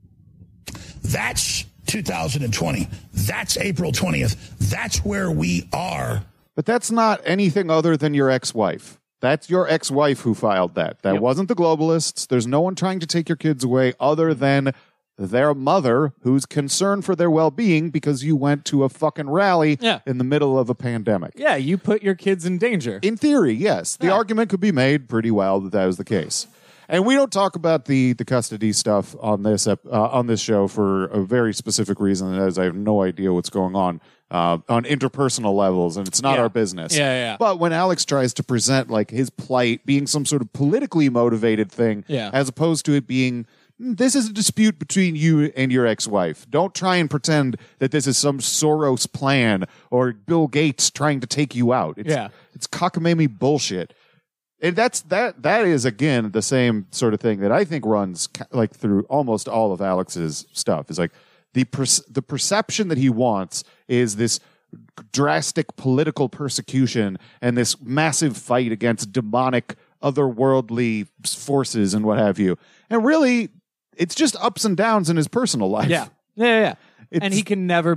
[SPEAKER 1] That's 2020. That's April 20th. That's where we are.
[SPEAKER 4] But that's not anything other than your ex-wife. That's your ex-wife who filed that. That wasn't the globalists. There's no one trying to take your kids away other than their mother who's concerned for their well-being because you went to a fucking rally in the middle of a pandemic.
[SPEAKER 5] Yeah, you put your kids in danger.
[SPEAKER 4] In theory, yes. The argument could be made pretty well that was the case. And we don't talk about the custody stuff on this show for a very specific reason, as I have no idea what's going on interpersonal levels, and it's not our business.
[SPEAKER 5] Yeah.
[SPEAKER 4] But when Alex tries to present like his plight being some sort of politically motivated thing, as opposed to it being, this is a dispute between you and your ex-wife. Don't try and pretend that this is some Soros plan or Bill Gates trying to take you out. It's cockamamie bullshit. And that is, again, the same sort of thing that I think runs like through almost all of Alex's stuff. Is like the perception that he wants is this drastic political persecution and this massive fight against demonic otherworldly forces and what have you. And really, it's just ups and downs in his personal life.
[SPEAKER 5] Yeah. And he can never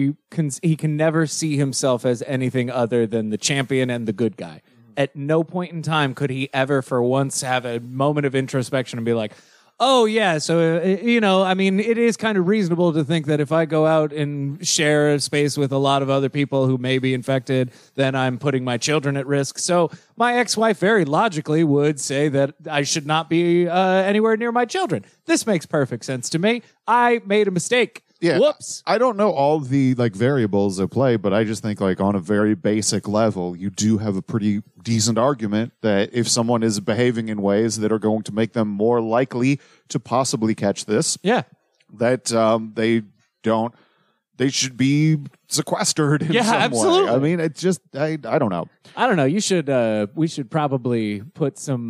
[SPEAKER 5] see himself as anything other than the champion and the good guy. At no point in time could he ever for once have a moment of introspection and be like, oh, yeah, so, I mean, it is kind of reasonable to think that if I go out and share a space with a lot of other people who may be infected, then I'm putting my children at risk. So my ex-wife very logically would say that I should not be anywhere near my children. This makes perfect sense to me. I made a mistake.
[SPEAKER 4] Yeah,
[SPEAKER 5] whoops.
[SPEAKER 4] I don't know all the variables at play, but I just think on a very basic level, you do have a pretty decent argument that if someone is behaving in ways that are going to make them more likely to possibly catch this, that they should be sequestered in some
[SPEAKER 5] absolutely.
[SPEAKER 4] way. I mean, it's just I don't know.
[SPEAKER 5] I don't know. We should probably put some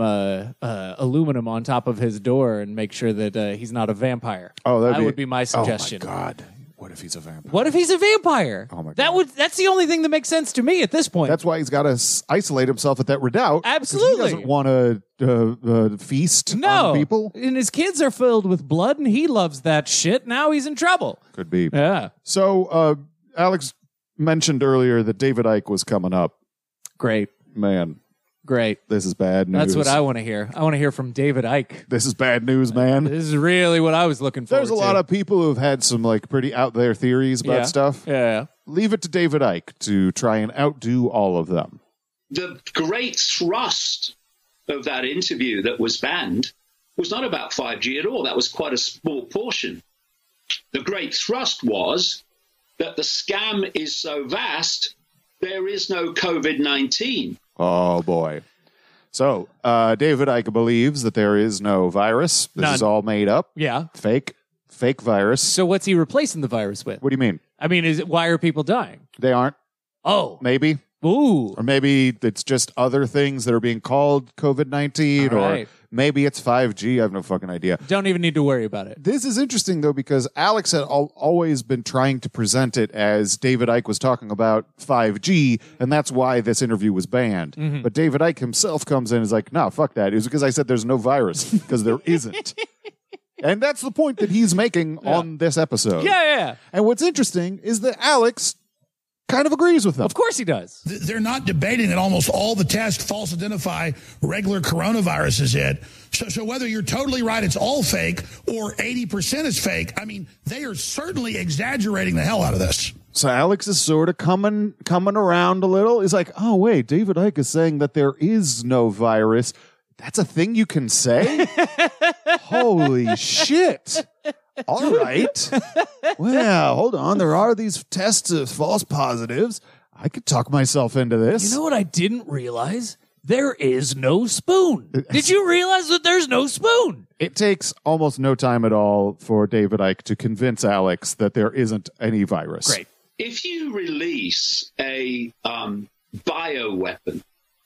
[SPEAKER 5] aluminum on top of his door and make sure that he's not a vampire.
[SPEAKER 4] Oh, that
[SPEAKER 5] would be my suggestion.
[SPEAKER 4] Oh my God. What if he's a vampire?
[SPEAKER 5] What if he's a vampire?
[SPEAKER 4] Oh my God.
[SPEAKER 5] That's the only thing that makes sense to me at this point.
[SPEAKER 4] That's why he's got to isolate himself at that redoubt.
[SPEAKER 5] Absolutely.
[SPEAKER 4] He doesn't want to feast on people.
[SPEAKER 5] And his kids are filled with blood, and he loves that shit. Now he's in trouble.
[SPEAKER 4] Could be.
[SPEAKER 5] Yeah.
[SPEAKER 4] So Alex mentioned earlier that David Icke was coming up.
[SPEAKER 5] Great.
[SPEAKER 4] Man.
[SPEAKER 5] Great.
[SPEAKER 4] This is bad news.
[SPEAKER 5] That's what I want to hear. I want to hear from David Icke.
[SPEAKER 4] This is bad news, man.
[SPEAKER 5] This is really what I was looking for.
[SPEAKER 4] There's a lot of people who've had some pretty out there theories about stuff.
[SPEAKER 5] Yeah.
[SPEAKER 4] Leave it to David Icke to try and outdo all of them.
[SPEAKER 7] The great thrust of that interview that was banned was not about 5G at all. That was quite a small portion. The great thrust was that the scam is so vast, there is no COVID-19.
[SPEAKER 4] Oh, boy. So, David Icke believes that there is no virus. This is all made up.
[SPEAKER 5] Yeah.
[SPEAKER 4] Fake virus.
[SPEAKER 5] So what's he replacing the virus with?
[SPEAKER 4] What do you mean?
[SPEAKER 5] I mean, why are people dying?
[SPEAKER 4] They aren't.
[SPEAKER 5] Oh.
[SPEAKER 4] Maybe.
[SPEAKER 5] Ooh.
[SPEAKER 4] Or maybe it's just other things that are being called COVID-19, or maybe it's 5G. I have no fucking idea.
[SPEAKER 5] Don't even need to worry about it.
[SPEAKER 4] This is interesting, though, because Alex had always been trying to present it as David Icke was talking about 5G, and that's why this interview was banned. Mm-hmm. But David Icke himself comes in and is like, no, fuck that. It was because I said there's no virus, because there isn't. And that's the point that he's making on this episode.
[SPEAKER 5] Yeah.
[SPEAKER 4] And what's interesting is that Alex kind of agrees with them.
[SPEAKER 5] Of course he does.
[SPEAKER 1] They're not debating that almost all the tests false identify regular coronavirus as it. So whether you're totally right, it's all fake, or 80% is fake, I mean, they are certainly exaggerating the hell out of this.
[SPEAKER 4] So Alex is sort of coming around a little. He's like, oh, wait, David Icke is saying that there is no virus. That's a thing you can say? Holy shit. All right. Well, hold on. There are these tests of false positives. I could talk myself into this.
[SPEAKER 5] You know what I didn't realize? There is no spoon. Did you realize that there's no spoon?
[SPEAKER 4] It takes almost no time at all for David Icke to convince Alex that there isn't any virus.
[SPEAKER 5] Great.
[SPEAKER 7] If you release a bioweapon,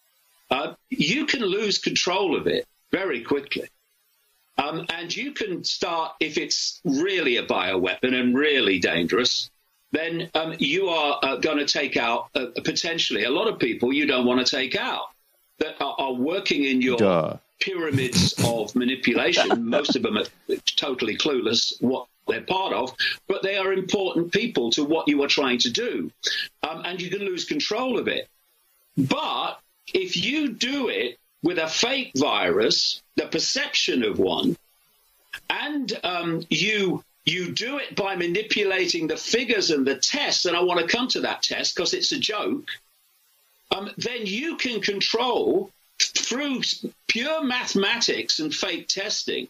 [SPEAKER 7] you can lose control of it very quickly. And you can start, if it's really a bioweapon and really dangerous, then you are going to take out potentially a lot of people you don't want to take out. that are working in your pyramids of manipulation. Most of them are totally clueless what they're part of, but they are important people to what you are trying to do. And you can lose control of it. But if you do it with a fake virus, the perception of one, and you do it by manipulating the figures and the tests, and I want to come to that test because it's a joke, then you can control through pure mathematics and fake testing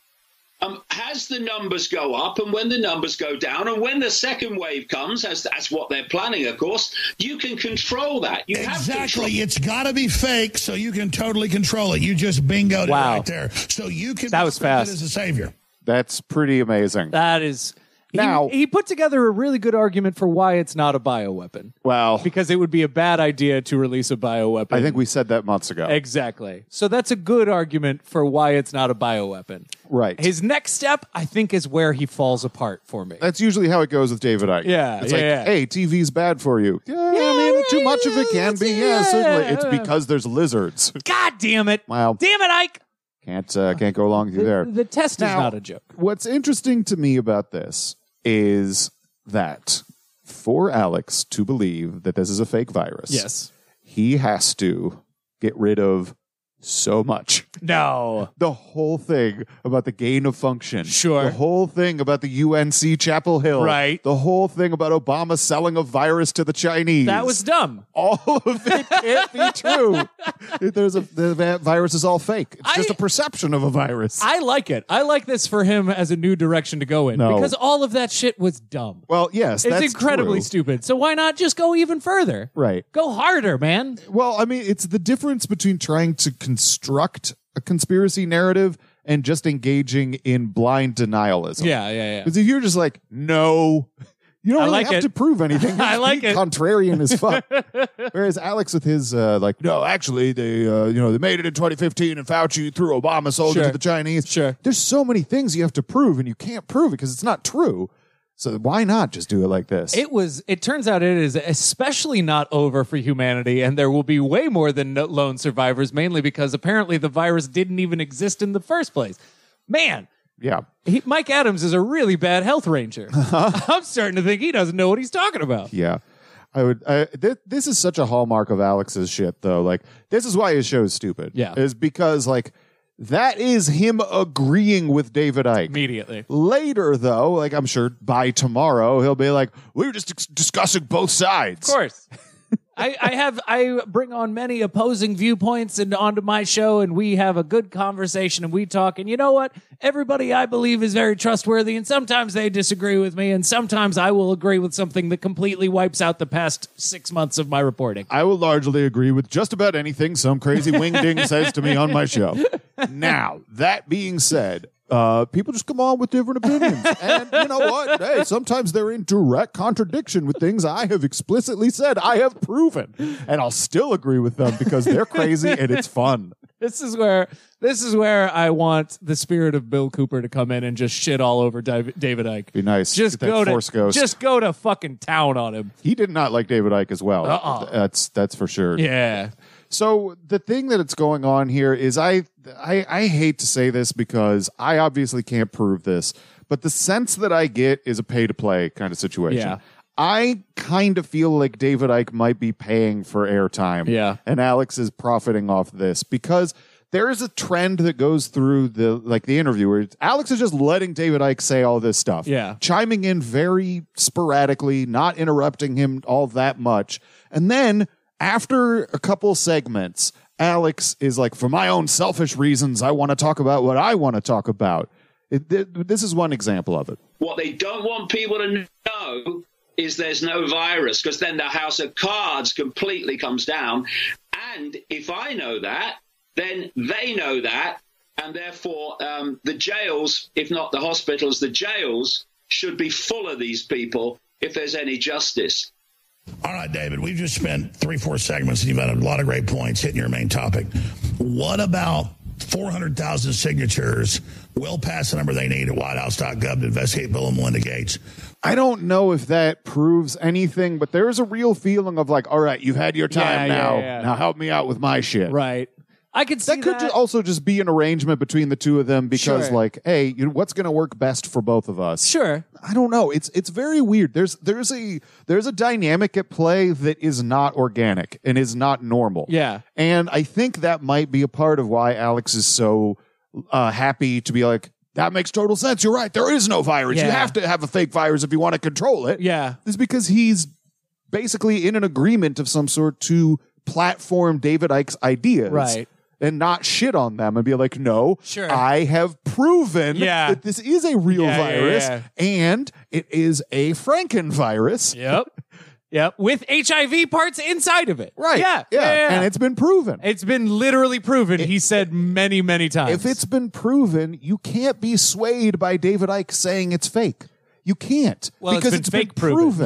[SPEAKER 7] as the numbers go up and when the numbers go down and when the second wave comes, as that's what they're planning, of course, you can control that. You
[SPEAKER 1] exactly. It's got to be fake so you can totally control it. You just bingoed it right there. So you can
[SPEAKER 5] that was fast.
[SPEAKER 1] As a savior.
[SPEAKER 4] That's pretty amazing.
[SPEAKER 5] That is...
[SPEAKER 4] Now,
[SPEAKER 5] he put together a really good argument for why it's not a bioweapon.
[SPEAKER 4] Well,
[SPEAKER 5] because it would be a bad idea to release a bioweapon.
[SPEAKER 4] I think we said that months ago.
[SPEAKER 5] Exactly. So that's a good argument for why it's not a bioweapon.
[SPEAKER 4] Right.
[SPEAKER 5] His next step, I think, is where he falls apart for me.
[SPEAKER 4] That's usually how it goes with David Icke.
[SPEAKER 5] Yeah.
[SPEAKER 4] It's hey, TV's bad for you. Yeah, I mean, too much of it can be. Yeah, certainly. It's because there's lizards.
[SPEAKER 5] God damn it.
[SPEAKER 4] Wow.
[SPEAKER 5] Damn it, Ike.
[SPEAKER 4] Can't go along with you there.
[SPEAKER 5] The test is not a joke.
[SPEAKER 4] What's interesting to me about this is that for Alex to believe that this is a fake virus,
[SPEAKER 5] yes,
[SPEAKER 4] he has to get rid of so much.
[SPEAKER 5] No.
[SPEAKER 4] The whole thing about the gain of function.
[SPEAKER 5] Sure.
[SPEAKER 4] The whole thing about the UNC Chapel Hill.
[SPEAKER 5] Right.
[SPEAKER 4] The whole thing about Obama selling a virus to the Chinese.
[SPEAKER 5] That was dumb.
[SPEAKER 4] All of it can't be true. The virus is all fake. It's just a perception of a virus.
[SPEAKER 5] I like it. I like this for him as a new direction to go in.
[SPEAKER 4] No.
[SPEAKER 5] Because all of that shit was dumb.
[SPEAKER 4] Well, yes,
[SPEAKER 5] it's
[SPEAKER 4] that's
[SPEAKER 5] incredibly
[SPEAKER 4] true.
[SPEAKER 5] stupid. So why not just go even further?
[SPEAKER 4] Right.
[SPEAKER 5] Go harder, man.
[SPEAKER 4] Well, I mean, it's the difference between trying to construct a conspiracy narrative and just engaging in blind denialism.
[SPEAKER 5] Yeah.
[SPEAKER 4] Because if you're just like, no, you don't really have to prove anything.
[SPEAKER 5] I like it.
[SPEAKER 4] Contrarian as fuck. Whereas Alex with his no, actually they they made it in 2015 and Fauci through Obama sold it to the Chinese.
[SPEAKER 5] Sure.
[SPEAKER 4] There's so many things you have to prove and you can't prove it because it's not true. So why not just do it like this?
[SPEAKER 5] It turns out it is especially not over for humanity, and there will be way more than lone survivors, mainly because apparently the virus didn't even exist in the first place. Man.
[SPEAKER 4] Yeah.
[SPEAKER 5] Mike Adams is a really bad health ranger. I'm starting to think he doesn't know what he's talking about.
[SPEAKER 4] Yeah. This is such a hallmark of Alex's shit, though. Like, this is why his show is stupid.
[SPEAKER 5] Yeah.
[SPEAKER 4] Is because, like, that is him agreeing with David Icke.
[SPEAKER 5] Immediately.
[SPEAKER 4] Later, though, like, I'm sure by tomorrow, he'll be like, we were just discussing both sides.
[SPEAKER 5] Of course. I bring on many opposing viewpoints and onto my show, and we have a good conversation and we talk. And you know what? Everybody I believe is very trustworthy, and sometimes they disagree with me, and sometimes I will agree with something that completely wipes out the past 6 months of my reporting.
[SPEAKER 4] I will largely agree with just about anything some crazy wingding says to me on my show. Now, that being said, people just come on with different opinions. And you know what? Hey, sometimes they're in direct contradiction with things I have explicitly said I have proven. And I'll still agree with them because they're crazy and it's fun.
[SPEAKER 5] This is where I want the spirit of Bill Cooper to come in and just shit all over David Icke.
[SPEAKER 4] Be nice.
[SPEAKER 5] Just go to fucking town on him.
[SPEAKER 4] He did not like David Icke as well. That's for sure.
[SPEAKER 5] Yeah.
[SPEAKER 4] So the thing that's going on here is I hate to say this because I obviously can't prove this, but the sense that I get is a pay-to-play kind of situation.
[SPEAKER 5] Yeah.
[SPEAKER 4] I kind of feel like David Icke might be paying for airtime.
[SPEAKER 5] Yeah.
[SPEAKER 4] And Alex is profiting off this because there is a trend that goes through the interview where Alex is just letting David Icke say all this stuff.
[SPEAKER 5] Yeah.
[SPEAKER 4] Chiming in very sporadically, not interrupting him all that much. And then after a couple segments, Alex is like, for my own selfish reasons, I want to talk about what I want to talk about. This is one example of it.
[SPEAKER 7] What they don't want people to know is there's no virus, because then the house of cards completely comes down. And if I know that, then they know that. And therefore, the jails, if not the hospitals, the jails should be full of these people if there's any justice.
[SPEAKER 1] All right, David, we've just spent 3-4 segments and you've had a lot of great points hitting your main topic. What about 400,000 signatures will pass the number they need at whitehouse.gov to investigate Bill and Melinda Gates.
[SPEAKER 4] I don't know if that proves anything, but there's a real feeling of like, all right, you've had your time now.
[SPEAKER 5] Yeah.
[SPEAKER 4] Now help me out with my shit.
[SPEAKER 5] Right. I could see
[SPEAKER 4] That could also just be an arrangement between the two of them because,
[SPEAKER 5] Sure.
[SPEAKER 4] like, hey, what's going to work best for both of us?
[SPEAKER 5] Sure.
[SPEAKER 4] I don't know. It's very weird. There's a dynamic at play that is not organic and is not normal.
[SPEAKER 5] Yeah.
[SPEAKER 4] And I think that might be a part of why Alex is so happy to be like, that makes total sense. You're right. There is no virus. You
[SPEAKER 5] Yeah.
[SPEAKER 4] have to have a fake virus if you want to control it.
[SPEAKER 5] Yeah.
[SPEAKER 4] Is because he's basically in an agreement of some sort to platform David Icke's ideas.
[SPEAKER 5] Right.
[SPEAKER 4] And not shit on them and be like, no,
[SPEAKER 5] Sure.
[SPEAKER 4] I have proven
[SPEAKER 5] Yeah.
[SPEAKER 4] that this is a real
[SPEAKER 5] Yeah, yeah,
[SPEAKER 4] virus
[SPEAKER 5] yeah.
[SPEAKER 4] and it is a Frankenvirus.
[SPEAKER 5] Yep. Yep. With HIV parts inside of it.
[SPEAKER 4] Right.
[SPEAKER 5] Yeah.
[SPEAKER 4] And it's been proven.
[SPEAKER 5] It's been literally proven. He said many, many times.
[SPEAKER 4] If it's been proven, you can't be swayed by David Icke saying it's fake. You can't.
[SPEAKER 5] Well,
[SPEAKER 4] because
[SPEAKER 5] it's been fake proven.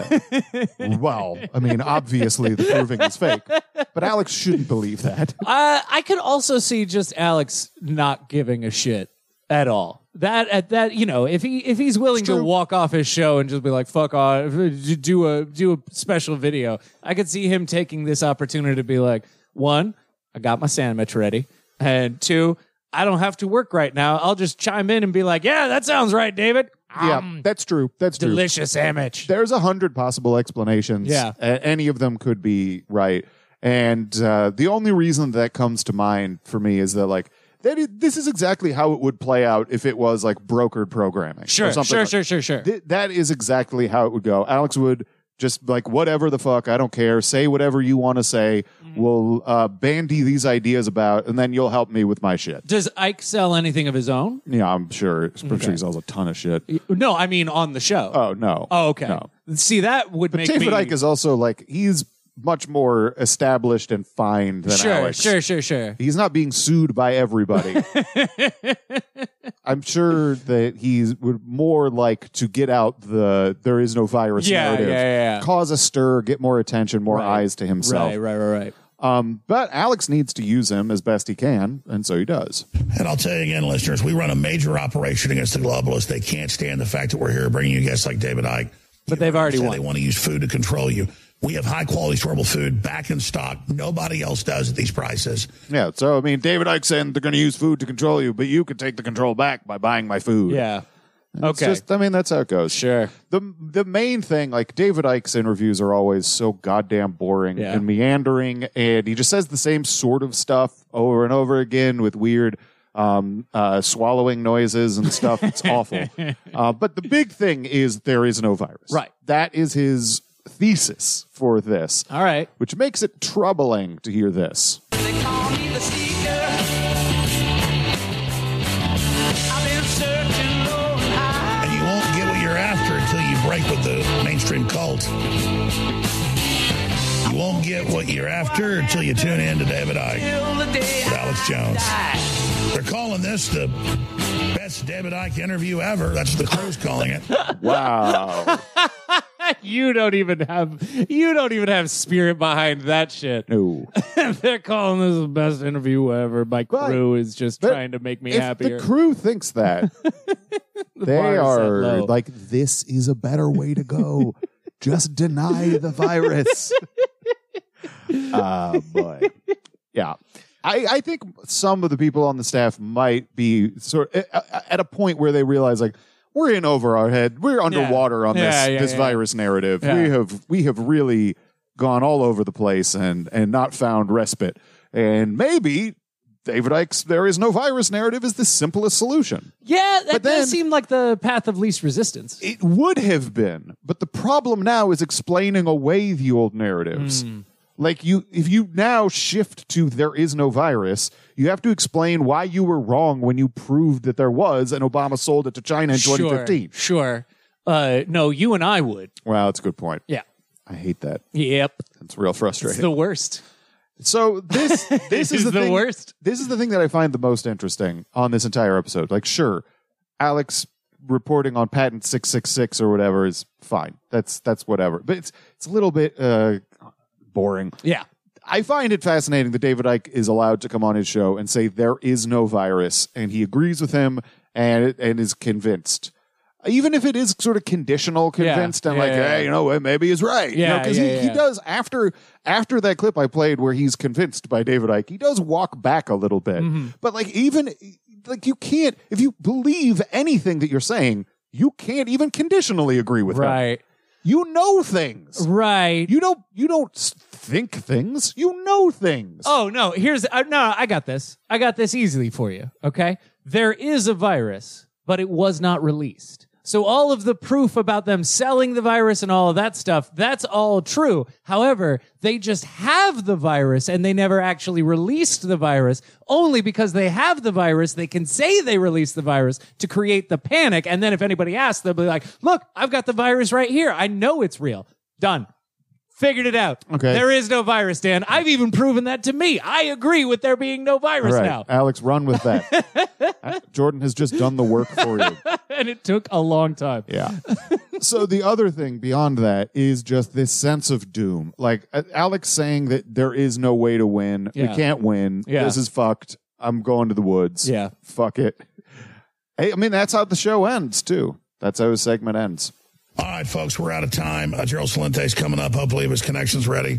[SPEAKER 4] Well, I mean, obviously the proving is fake. But Alex shouldn't believe that.
[SPEAKER 5] I could also see just Alex not giving a shit at all. That you know, if he's willing to walk off his show and just be like, fuck off, do a special video, I could see him taking this opportunity to be like, one, I got my sandwich ready, and two, I don't have to work right now. I'll just chime in and be like, yeah, that sounds right, David.
[SPEAKER 4] Yeah, that's true. That's true.
[SPEAKER 5] Delicious sandwich.
[SPEAKER 4] There's 100 possible explanations.
[SPEAKER 5] Yeah.
[SPEAKER 4] Any of them could be right. And the only reason that comes to mind for me is that, like, this is exactly how it would play out if it was, like, brokered programming.
[SPEAKER 5] Sure. Sure.
[SPEAKER 4] That is exactly how it would go. Alex would just, like, whatever the fuck, I don't care. Say whatever you want to say. We'll bandy these ideas about, and then you'll help me with my shit.
[SPEAKER 5] Does Ike sell anything of his own?
[SPEAKER 4] Yeah, I'm sure. I'm sure he sells a ton of shit.
[SPEAKER 5] No, I mean on the show.
[SPEAKER 4] Oh, no.
[SPEAKER 5] Oh, okay.
[SPEAKER 4] No.
[SPEAKER 5] See, that would
[SPEAKER 4] But
[SPEAKER 5] make
[SPEAKER 4] David
[SPEAKER 5] me...
[SPEAKER 4] Icke is also, like, he's much more established and fine than Alex.
[SPEAKER 5] Sure.
[SPEAKER 4] He's not being sued by everybody. I'm sure that he would more like to get out the there is no virus narrative.
[SPEAKER 5] Yeah.
[SPEAKER 4] Cause a stir, get more attention, more
[SPEAKER 5] Right.
[SPEAKER 4] eyes to himself.
[SPEAKER 5] Right.
[SPEAKER 4] But Alex needs to use him as best he can, and so he does.
[SPEAKER 1] And I'll tell you again, listeners, we run a major operation against the globalists. They can't stand the fact that we're here bringing you guests like David Icke.
[SPEAKER 5] But they've already won.
[SPEAKER 1] They want to use food to control you. We have high-quality, storable food back in stock. Nobody else does at these prices.
[SPEAKER 4] Yeah, so, I mean, David Icke saying they're going to use food to control you, but you can take the control back by buying my food.
[SPEAKER 5] Yeah.
[SPEAKER 4] It's
[SPEAKER 5] Okay.
[SPEAKER 4] just, I mean, that's how it goes.
[SPEAKER 5] Sure.
[SPEAKER 4] The main thing, like, David Icke's interviews are always so goddamn boring
[SPEAKER 5] Yeah.
[SPEAKER 4] and meandering, and he just says the same sort of stuff over and over again with weird swallowing noises and stuff. It's awful. But the big thing is there is no virus.
[SPEAKER 5] Right.
[SPEAKER 4] That is his thesis for this.
[SPEAKER 5] All right.
[SPEAKER 4] Which makes it troubling to hear this.
[SPEAKER 8] They call me the seeker. I've been searching low and high.
[SPEAKER 1] And you won't get what you're after until you break with the mainstream cult. You won't get what you're after until you tune in to David Icke
[SPEAKER 8] Till the day
[SPEAKER 1] with Alex Jones.
[SPEAKER 8] I
[SPEAKER 1] They're calling this the best David Icke interview ever. That's what the crew's calling it.
[SPEAKER 4] Wow.
[SPEAKER 5] You don't even have spirit behind that shit.
[SPEAKER 4] No.
[SPEAKER 5] They're calling this the best interview ever. My crew is just
[SPEAKER 4] But
[SPEAKER 5] trying to make me
[SPEAKER 4] if
[SPEAKER 5] happier.
[SPEAKER 4] the crew thinks that, they
[SPEAKER 5] bar is set
[SPEAKER 4] are
[SPEAKER 5] low.
[SPEAKER 4] like, this is a better way to go. Just deny the virus. Boy. Yeah. I think some of the people on the staff might be sort at a point where they realize, like, we're in over our head. We're underwater on this virus narrative.
[SPEAKER 5] Yeah.
[SPEAKER 4] We have really gone all over the place and not found respite. And maybe David Icke's there is no virus narrative is the simplest solution.
[SPEAKER 5] Yeah, that
[SPEAKER 4] But then-
[SPEAKER 5] does seem like the path of least resistance.
[SPEAKER 4] It would have been, but the problem now is explaining away the old narratives. Like if you now shift to there is no virus, you have to explain why you were wrong when you proved that there was, and Obama sold it to China in 2015.
[SPEAKER 5] Sure. No, you and I would.
[SPEAKER 4] Well, that's a good point.
[SPEAKER 5] Yeah.
[SPEAKER 4] I hate that.
[SPEAKER 5] Yep.
[SPEAKER 4] It's real
[SPEAKER 5] It's
[SPEAKER 4] frustrating.
[SPEAKER 5] the worst.
[SPEAKER 4] So this is
[SPEAKER 5] Is
[SPEAKER 4] the
[SPEAKER 5] the
[SPEAKER 4] thing,
[SPEAKER 5] worst.
[SPEAKER 4] This is the thing that I find the most interesting on this entire episode. Like, sure, Alex reporting on patent 666 or whatever is fine. That's whatever. But it's a little bit boring.
[SPEAKER 5] Yeah.
[SPEAKER 4] I find it fascinating that David Icke is allowed to come on his show and say there is no virus, and he agrees with him, and is convinced. Even if it is sort of conditional convinced, and hey, maybe he's right. Because he does, after that clip I played where he's convinced by David Icke, he does walk back a little bit. But you can't, if you believe anything that you're saying, you can't even conditionally agree with him.
[SPEAKER 5] Right.
[SPEAKER 4] You know things.
[SPEAKER 5] Right.
[SPEAKER 4] You don't think things. You know things.
[SPEAKER 5] Oh, no. I got this. I got this easily for you. Okay. There is a virus, but it was not released. So all of the proof about them selling the virus and all of that stuff, that's all true. However, they just have the virus and they never actually released the virus. Only because they have the virus, they can say they released the virus to create the panic. And then if anybody asks, they'll be like, look, I've got the virus right here. I know it's real. Done. Figured it out.
[SPEAKER 4] Okay.
[SPEAKER 5] There is no virus, Dan. I've even proven that to me. I agree with there being no virus now.
[SPEAKER 4] Alex, run with that. Jordan has just done the work for you.
[SPEAKER 5] And it took a long time.
[SPEAKER 4] Yeah. So the other thing beyond that is just this sense of doom. Like Alex saying that there is no way to win. We can't win. This is fucked. I'm going to the woods.
[SPEAKER 5] Yeah.
[SPEAKER 4] Fuck it. Hey, I mean, that's how the show ends, too. That's how his segment ends.
[SPEAKER 1] All right, folks, we're out of time. Gerald Salente's coming up. Hopefully, if his connection's ready.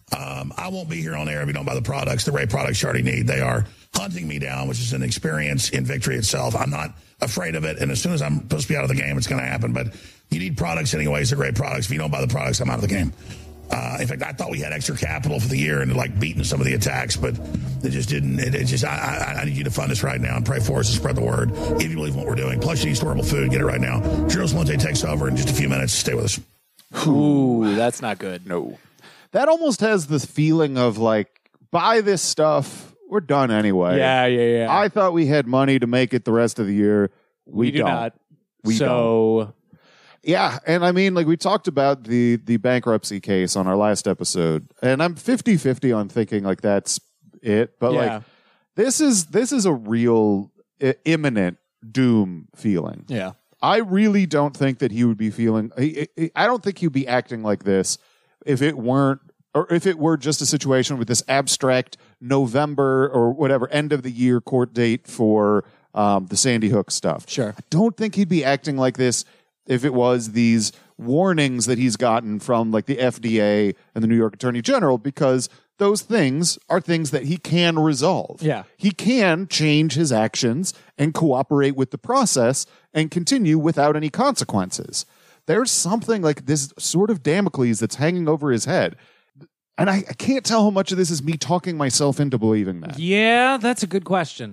[SPEAKER 1] I won't be here on air if you don't buy the products. The great products you already need. They are hunting me down, which is an experience in victory itself. I'm not afraid of it, and as soon as I'm supposed to be out of the game, it's going to happen. But you need products anyways. They're great products. If you don't buy the products, I'm out of the game. In fact, I thought we had extra capital for the year and beating some of the attacks, but it just didn't. I need you to fund us right now and pray for us and spread the word if you believe in what we're doing. Plus, you need storable food. Get it right now. Gerald Salente takes over in just a few minutes. Stay with us.
[SPEAKER 5] Ooh, that's not good.
[SPEAKER 4] No. That almost has this feeling of buy this stuff. We're done anyway.
[SPEAKER 5] Yeah.
[SPEAKER 4] I thought we had money to make it the rest of the year. We
[SPEAKER 5] do
[SPEAKER 4] don't.
[SPEAKER 5] not.
[SPEAKER 4] We don't. Yeah, and I mean, we talked about the bankruptcy case on our last episode, and I'm 50-50 on thinking that's it. But this is a real imminent doom feeling.
[SPEAKER 5] Yeah,
[SPEAKER 4] I really don't think that he would be feeling. I don't think he'd be acting like this if it weren't, or if it were just a situation with this abstract November or whatever end of the year court date for the Sandy Hook stuff.
[SPEAKER 5] Sure,
[SPEAKER 4] I don't think he'd be acting like this if it was these warnings that he's gotten from the FDA and the New York Attorney General, because those things are things that he can resolve.
[SPEAKER 5] Yeah.
[SPEAKER 4] He can change his actions and cooperate with the process and continue without any consequences. There's something like this sort of Damocles that's hanging over his head. And I can't tell how much of this is me talking myself into believing that.
[SPEAKER 5] Yeah, that's a good question.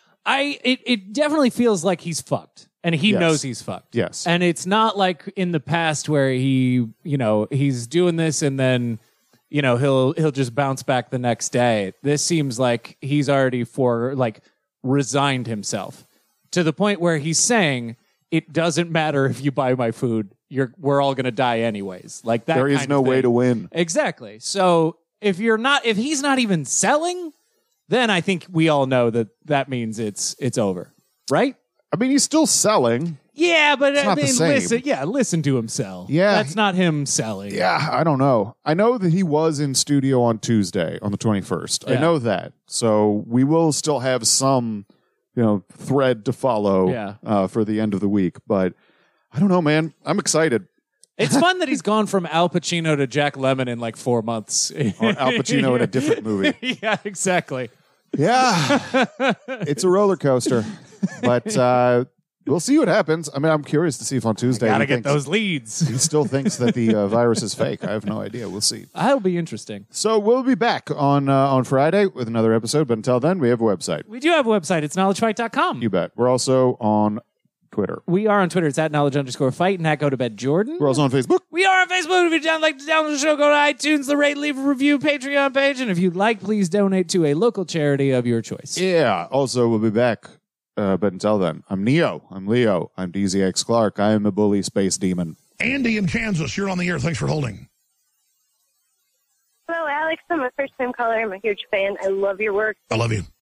[SPEAKER 5] It definitely feels like he's fucked. And he knows he's fucked.
[SPEAKER 4] Yes.
[SPEAKER 5] And it's not like in the past where he's doing this and then, he'll just bounce back the next day. This seems like he's already resigned himself to the point where he's saying, it doesn't matter if you buy my food. We're all going to die anyways. Like that.
[SPEAKER 4] There is no way to win.
[SPEAKER 5] Exactly. So if he's not even selling, then I think we all know that means it's over. Right?
[SPEAKER 4] I mean, he's still selling.
[SPEAKER 5] Yeah, but
[SPEAKER 4] it's not the same.
[SPEAKER 5] Listen to him sell.
[SPEAKER 4] Yeah.
[SPEAKER 5] That's not him selling.
[SPEAKER 4] Yeah, I don't know. I know that he was in studio on Tuesday, on the 21st.
[SPEAKER 5] Yeah.
[SPEAKER 4] I know that. So we will still have some, thread to follow for the end of the week. But I don't know, man. I'm excited.
[SPEAKER 5] It's fun that he's gone from Al Pacino to Jack Lemmon in 4 months.
[SPEAKER 4] Or Al Pacino in a different movie.
[SPEAKER 5] Yeah, exactly.
[SPEAKER 4] Yeah. It's a roller coaster. But we'll see what happens. I mean, I'm curious to see if on Tuesday
[SPEAKER 5] gotta get those leads.
[SPEAKER 4] He still thinks that the virus is fake. I have no idea. We'll see.
[SPEAKER 5] That'll be interesting.
[SPEAKER 4] So we'll be back on Friday with another episode. But until then, we have a website.
[SPEAKER 5] We do have a website. It's knowledgefight.com.
[SPEAKER 4] You bet. We're also on Twitter.
[SPEAKER 5] We are on Twitter. It's at @knowledge_fight and at Go to Bed Jordan.
[SPEAKER 4] We're also on Facebook.
[SPEAKER 5] We are on Facebook. If you'd like to download the show, go to iTunes, the rate, leave a review, Patreon page. And if you'd like, please donate to a local charity of your choice.
[SPEAKER 4] Yeah. Also, we'll be back. But until then, I'm Neo. I'm Leo. I'm DZX Clark. I am a bully space demon.
[SPEAKER 1] Andy in Kansas, you're on the air. Thanks for holding.
[SPEAKER 3] Hello, Alex. I'm a first-time caller. I'm a huge fan. I love your work.
[SPEAKER 1] I love you.